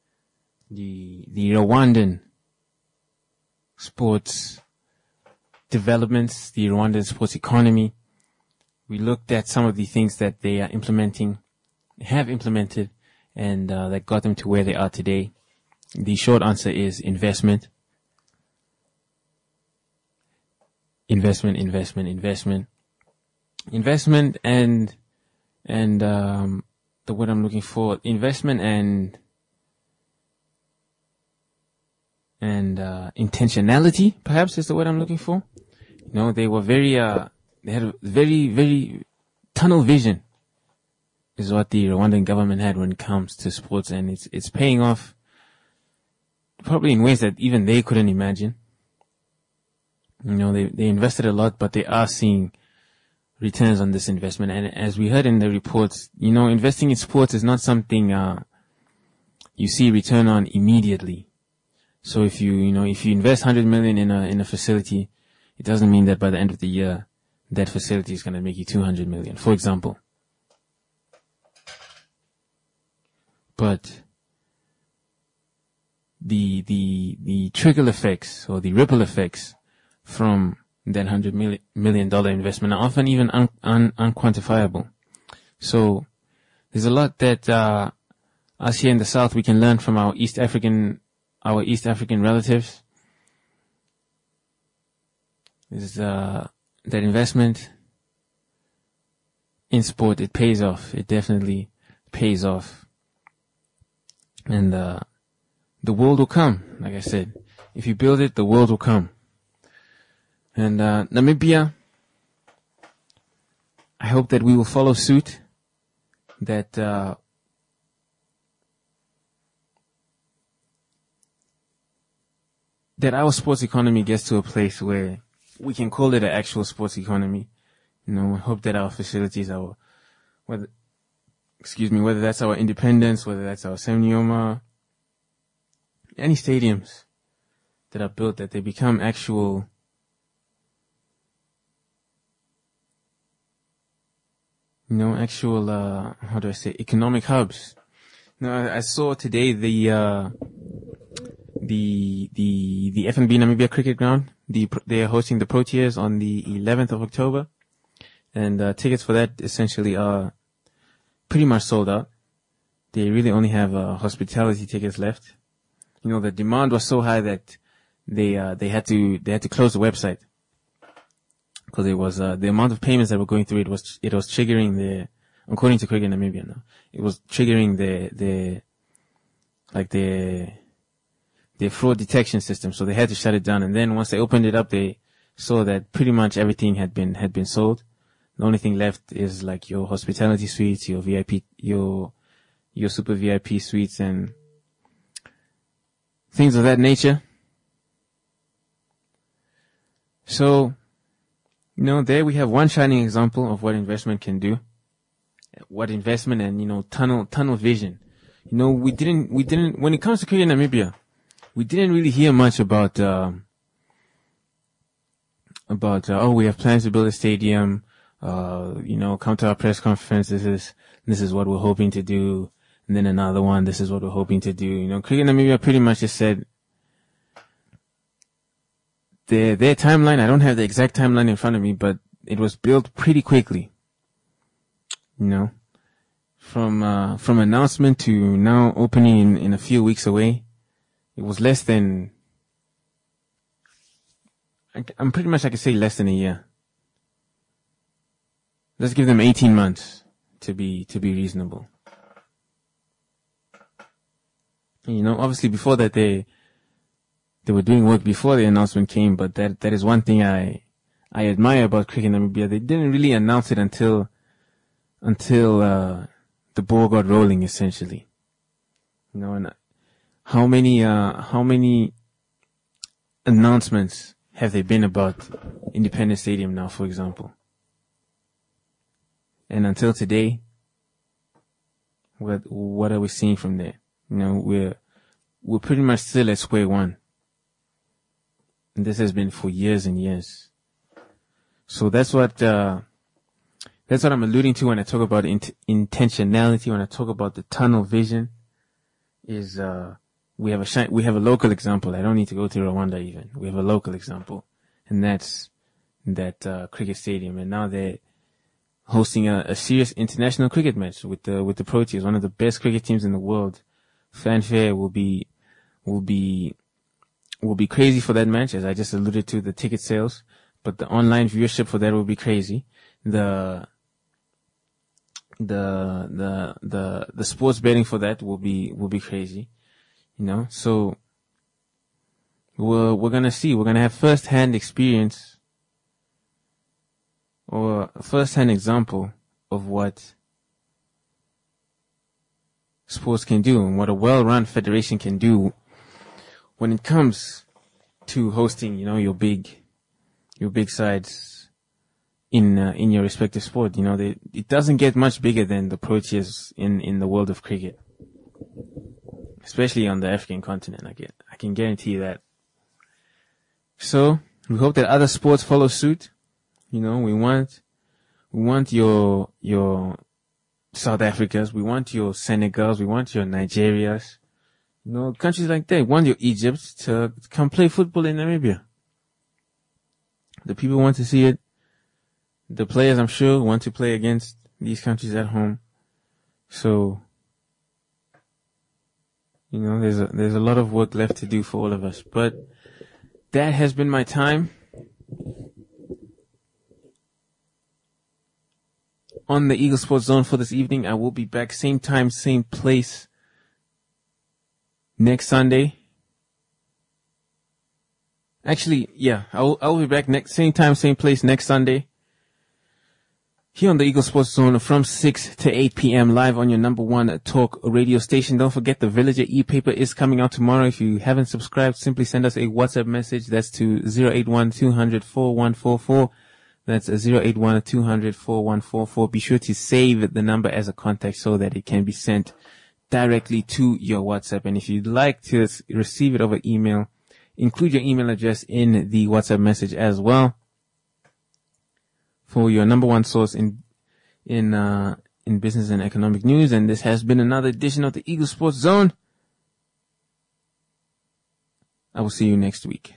Rwandan sports developments, the Rwandan sports economy. We looked at some of the things that they are have implemented, and that got them to where they are today. The short answer is investment. Investment and the word I'm looking for, investment and intentionality, perhaps is the word I'm looking for. You know, they were they had a very, very tunnel vision is what the Rwandan government had when it comes to sports, and it's paying off probably in ways that even they couldn't imagine. You know, they invested a lot, but they are seeing returns on this investment. And as we heard in the reports, you know, investing in sports is not something you see return on immediately. So if you invest 100 million in a facility, it doesn't mean that by the end of the year that facility is going to make you 200 million, for example. But the trickle effects or the ripple effects from that $100 million investment are often even unquantifiable. So there's a lot that us here in the South we can learn from our East African relatives. There's that investment in sport, it pays off. It definitely pays off. And the world will come, like I said. If you build it, the world will come. And Namibia, I hope that we will follow suit, that our sports economy gets to a place where we can call it an actual sports economy. You know, I hope that our facilities, whether that's our Independence, whether that's our Semnioma, any stadiums that are built, that they become actual economic hubs. Now, I saw today the FNB Namibia Cricket Ground. They are hosting the Proteas on the 11th of October, and tickets for that essentially are pretty much sold out. They really only have hospitality tickets left. You know, the demand was so high that they had to close the website, because it was the amount of payments that were going through. It was triggering according to Cricket Namibia now, it was triggering their fraud detection system. So they had to shut it down. And then once they opened it up, they saw that pretty much everything had been sold. The only thing left is like your hospitality suites, your VIP, your super VIP suites, and things of that nature. So, there we have one shining example of what investment can do. what investment and, tunnel vision. We didn't, when it comes to cricket in Namibia, we didn't really hear much about, we have plans to build a stadium, come to our press conference, this is what we're hoping to do, and then another one, this is what we're hoping to do. Cricket in Namibia pretty much just said, their timeline, I don't have the exact timeline in front of me, but it was built pretty quickly. From announcement to now opening in a few weeks away, it was less than, I'm pretty much, I could say less than a year. Let's give them 18 months to be reasonable. Obviously before that they were doing work before the announcement came, but that is one thing I admire about Cricket Namibia. They didn't really announce it until the ball got rolling, essentially. And how many announcements have there been about Independence Stadium now, for example? And until today, what are we seeing from there? We're pretty much still at square one. And this has been for years and years. So that's what I'm alluding to when I talk about intentionality, when I talk about the tunnel vision, is, we have a local example. I don't need to go to Rwanda even. We have a local example. And that's that, cricket stadium. And now they're hosting a serious international cricket match with the Proteas, one of the best cricket teams in the world. Fanfare will be crazy for that match, as I just alluded to, the ticket sales, but the online viewership for that will be crazy. The sports betting for that will be crazy, so we're gonna see, we're gonna have first-hand experience or a first-hand example of what sports can do and what a well-run federation can do when it comes to hosting, your big sides in your respective sport. It doesn't get much bigger than the Proteas in the world of cricket, especially on the African continent. I can guarantee that. So we hope that other sports follow suit. We want your South Africas, we want your Senegals, we want your Nigerias, countries like that. We want your Egypt to come play football in Namibia. The people want to see it. The players, I'm sure, want to play against these countries at home. So, there's a lot of work left to do for all of us. But that has been my time on the Eagle Sports Zone for this evening. I will be back same time, same place next Sunday. Actually, yeah, I will be back same time, same place next Sunday here on the Eagle Sports Zone from 6 to 8 p.m. live on your number one talk radio station. Don't forget the Villager e-paper is coming out tomorrow. If you haven't subscribed, simply send us a WhatsApp message. That's to 081-200-4144. That's 081-200-4144. Be sure to save the number as a contact so that it can be sent directly to your WhatsApp. And if you'd like to receive it over email, include your email address in the WhatsApp message as well, for your number one source in business and economic news. And this has been another edition of the Eagle Sports Zone. I will see you next week.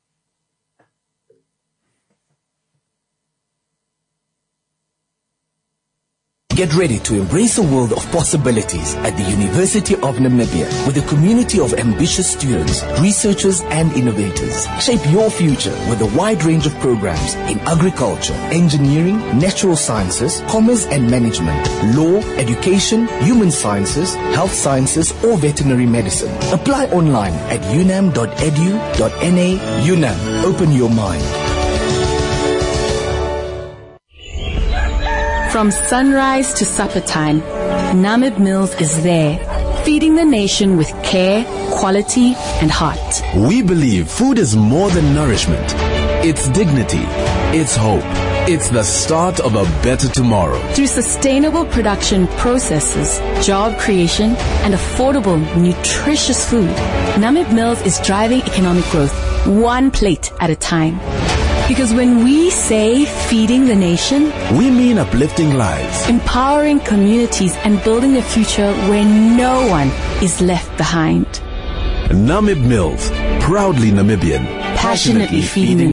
Get ready to embrace a world of possibilities at the University of Namibia with a community of ambitious students, researchers and innovators. Shape your future with a wide range of programs in agriculture, engineering, natural sciences, commerce and management, law, education, human sciences, health sciences or veterinary medicine. Apply online at unam.edu.na. UNAM, open your mind. From sunrise to supper time, Namib Mills is there, feeding the nation with care, quality, and heart. We believe food is more than nourishment. It's dignity. It's hope. It's the start of a better tomorrow. Through sustainable production processes, job creation, and affordable, nutritious food, Namib Mills is driving economic growth one plate at a time. Because when we say feeding the nation, we mean uplifting lives, empowering communities, and building a future where no one is left behind. Namib Mills, proudly Namibian, Passionately feeding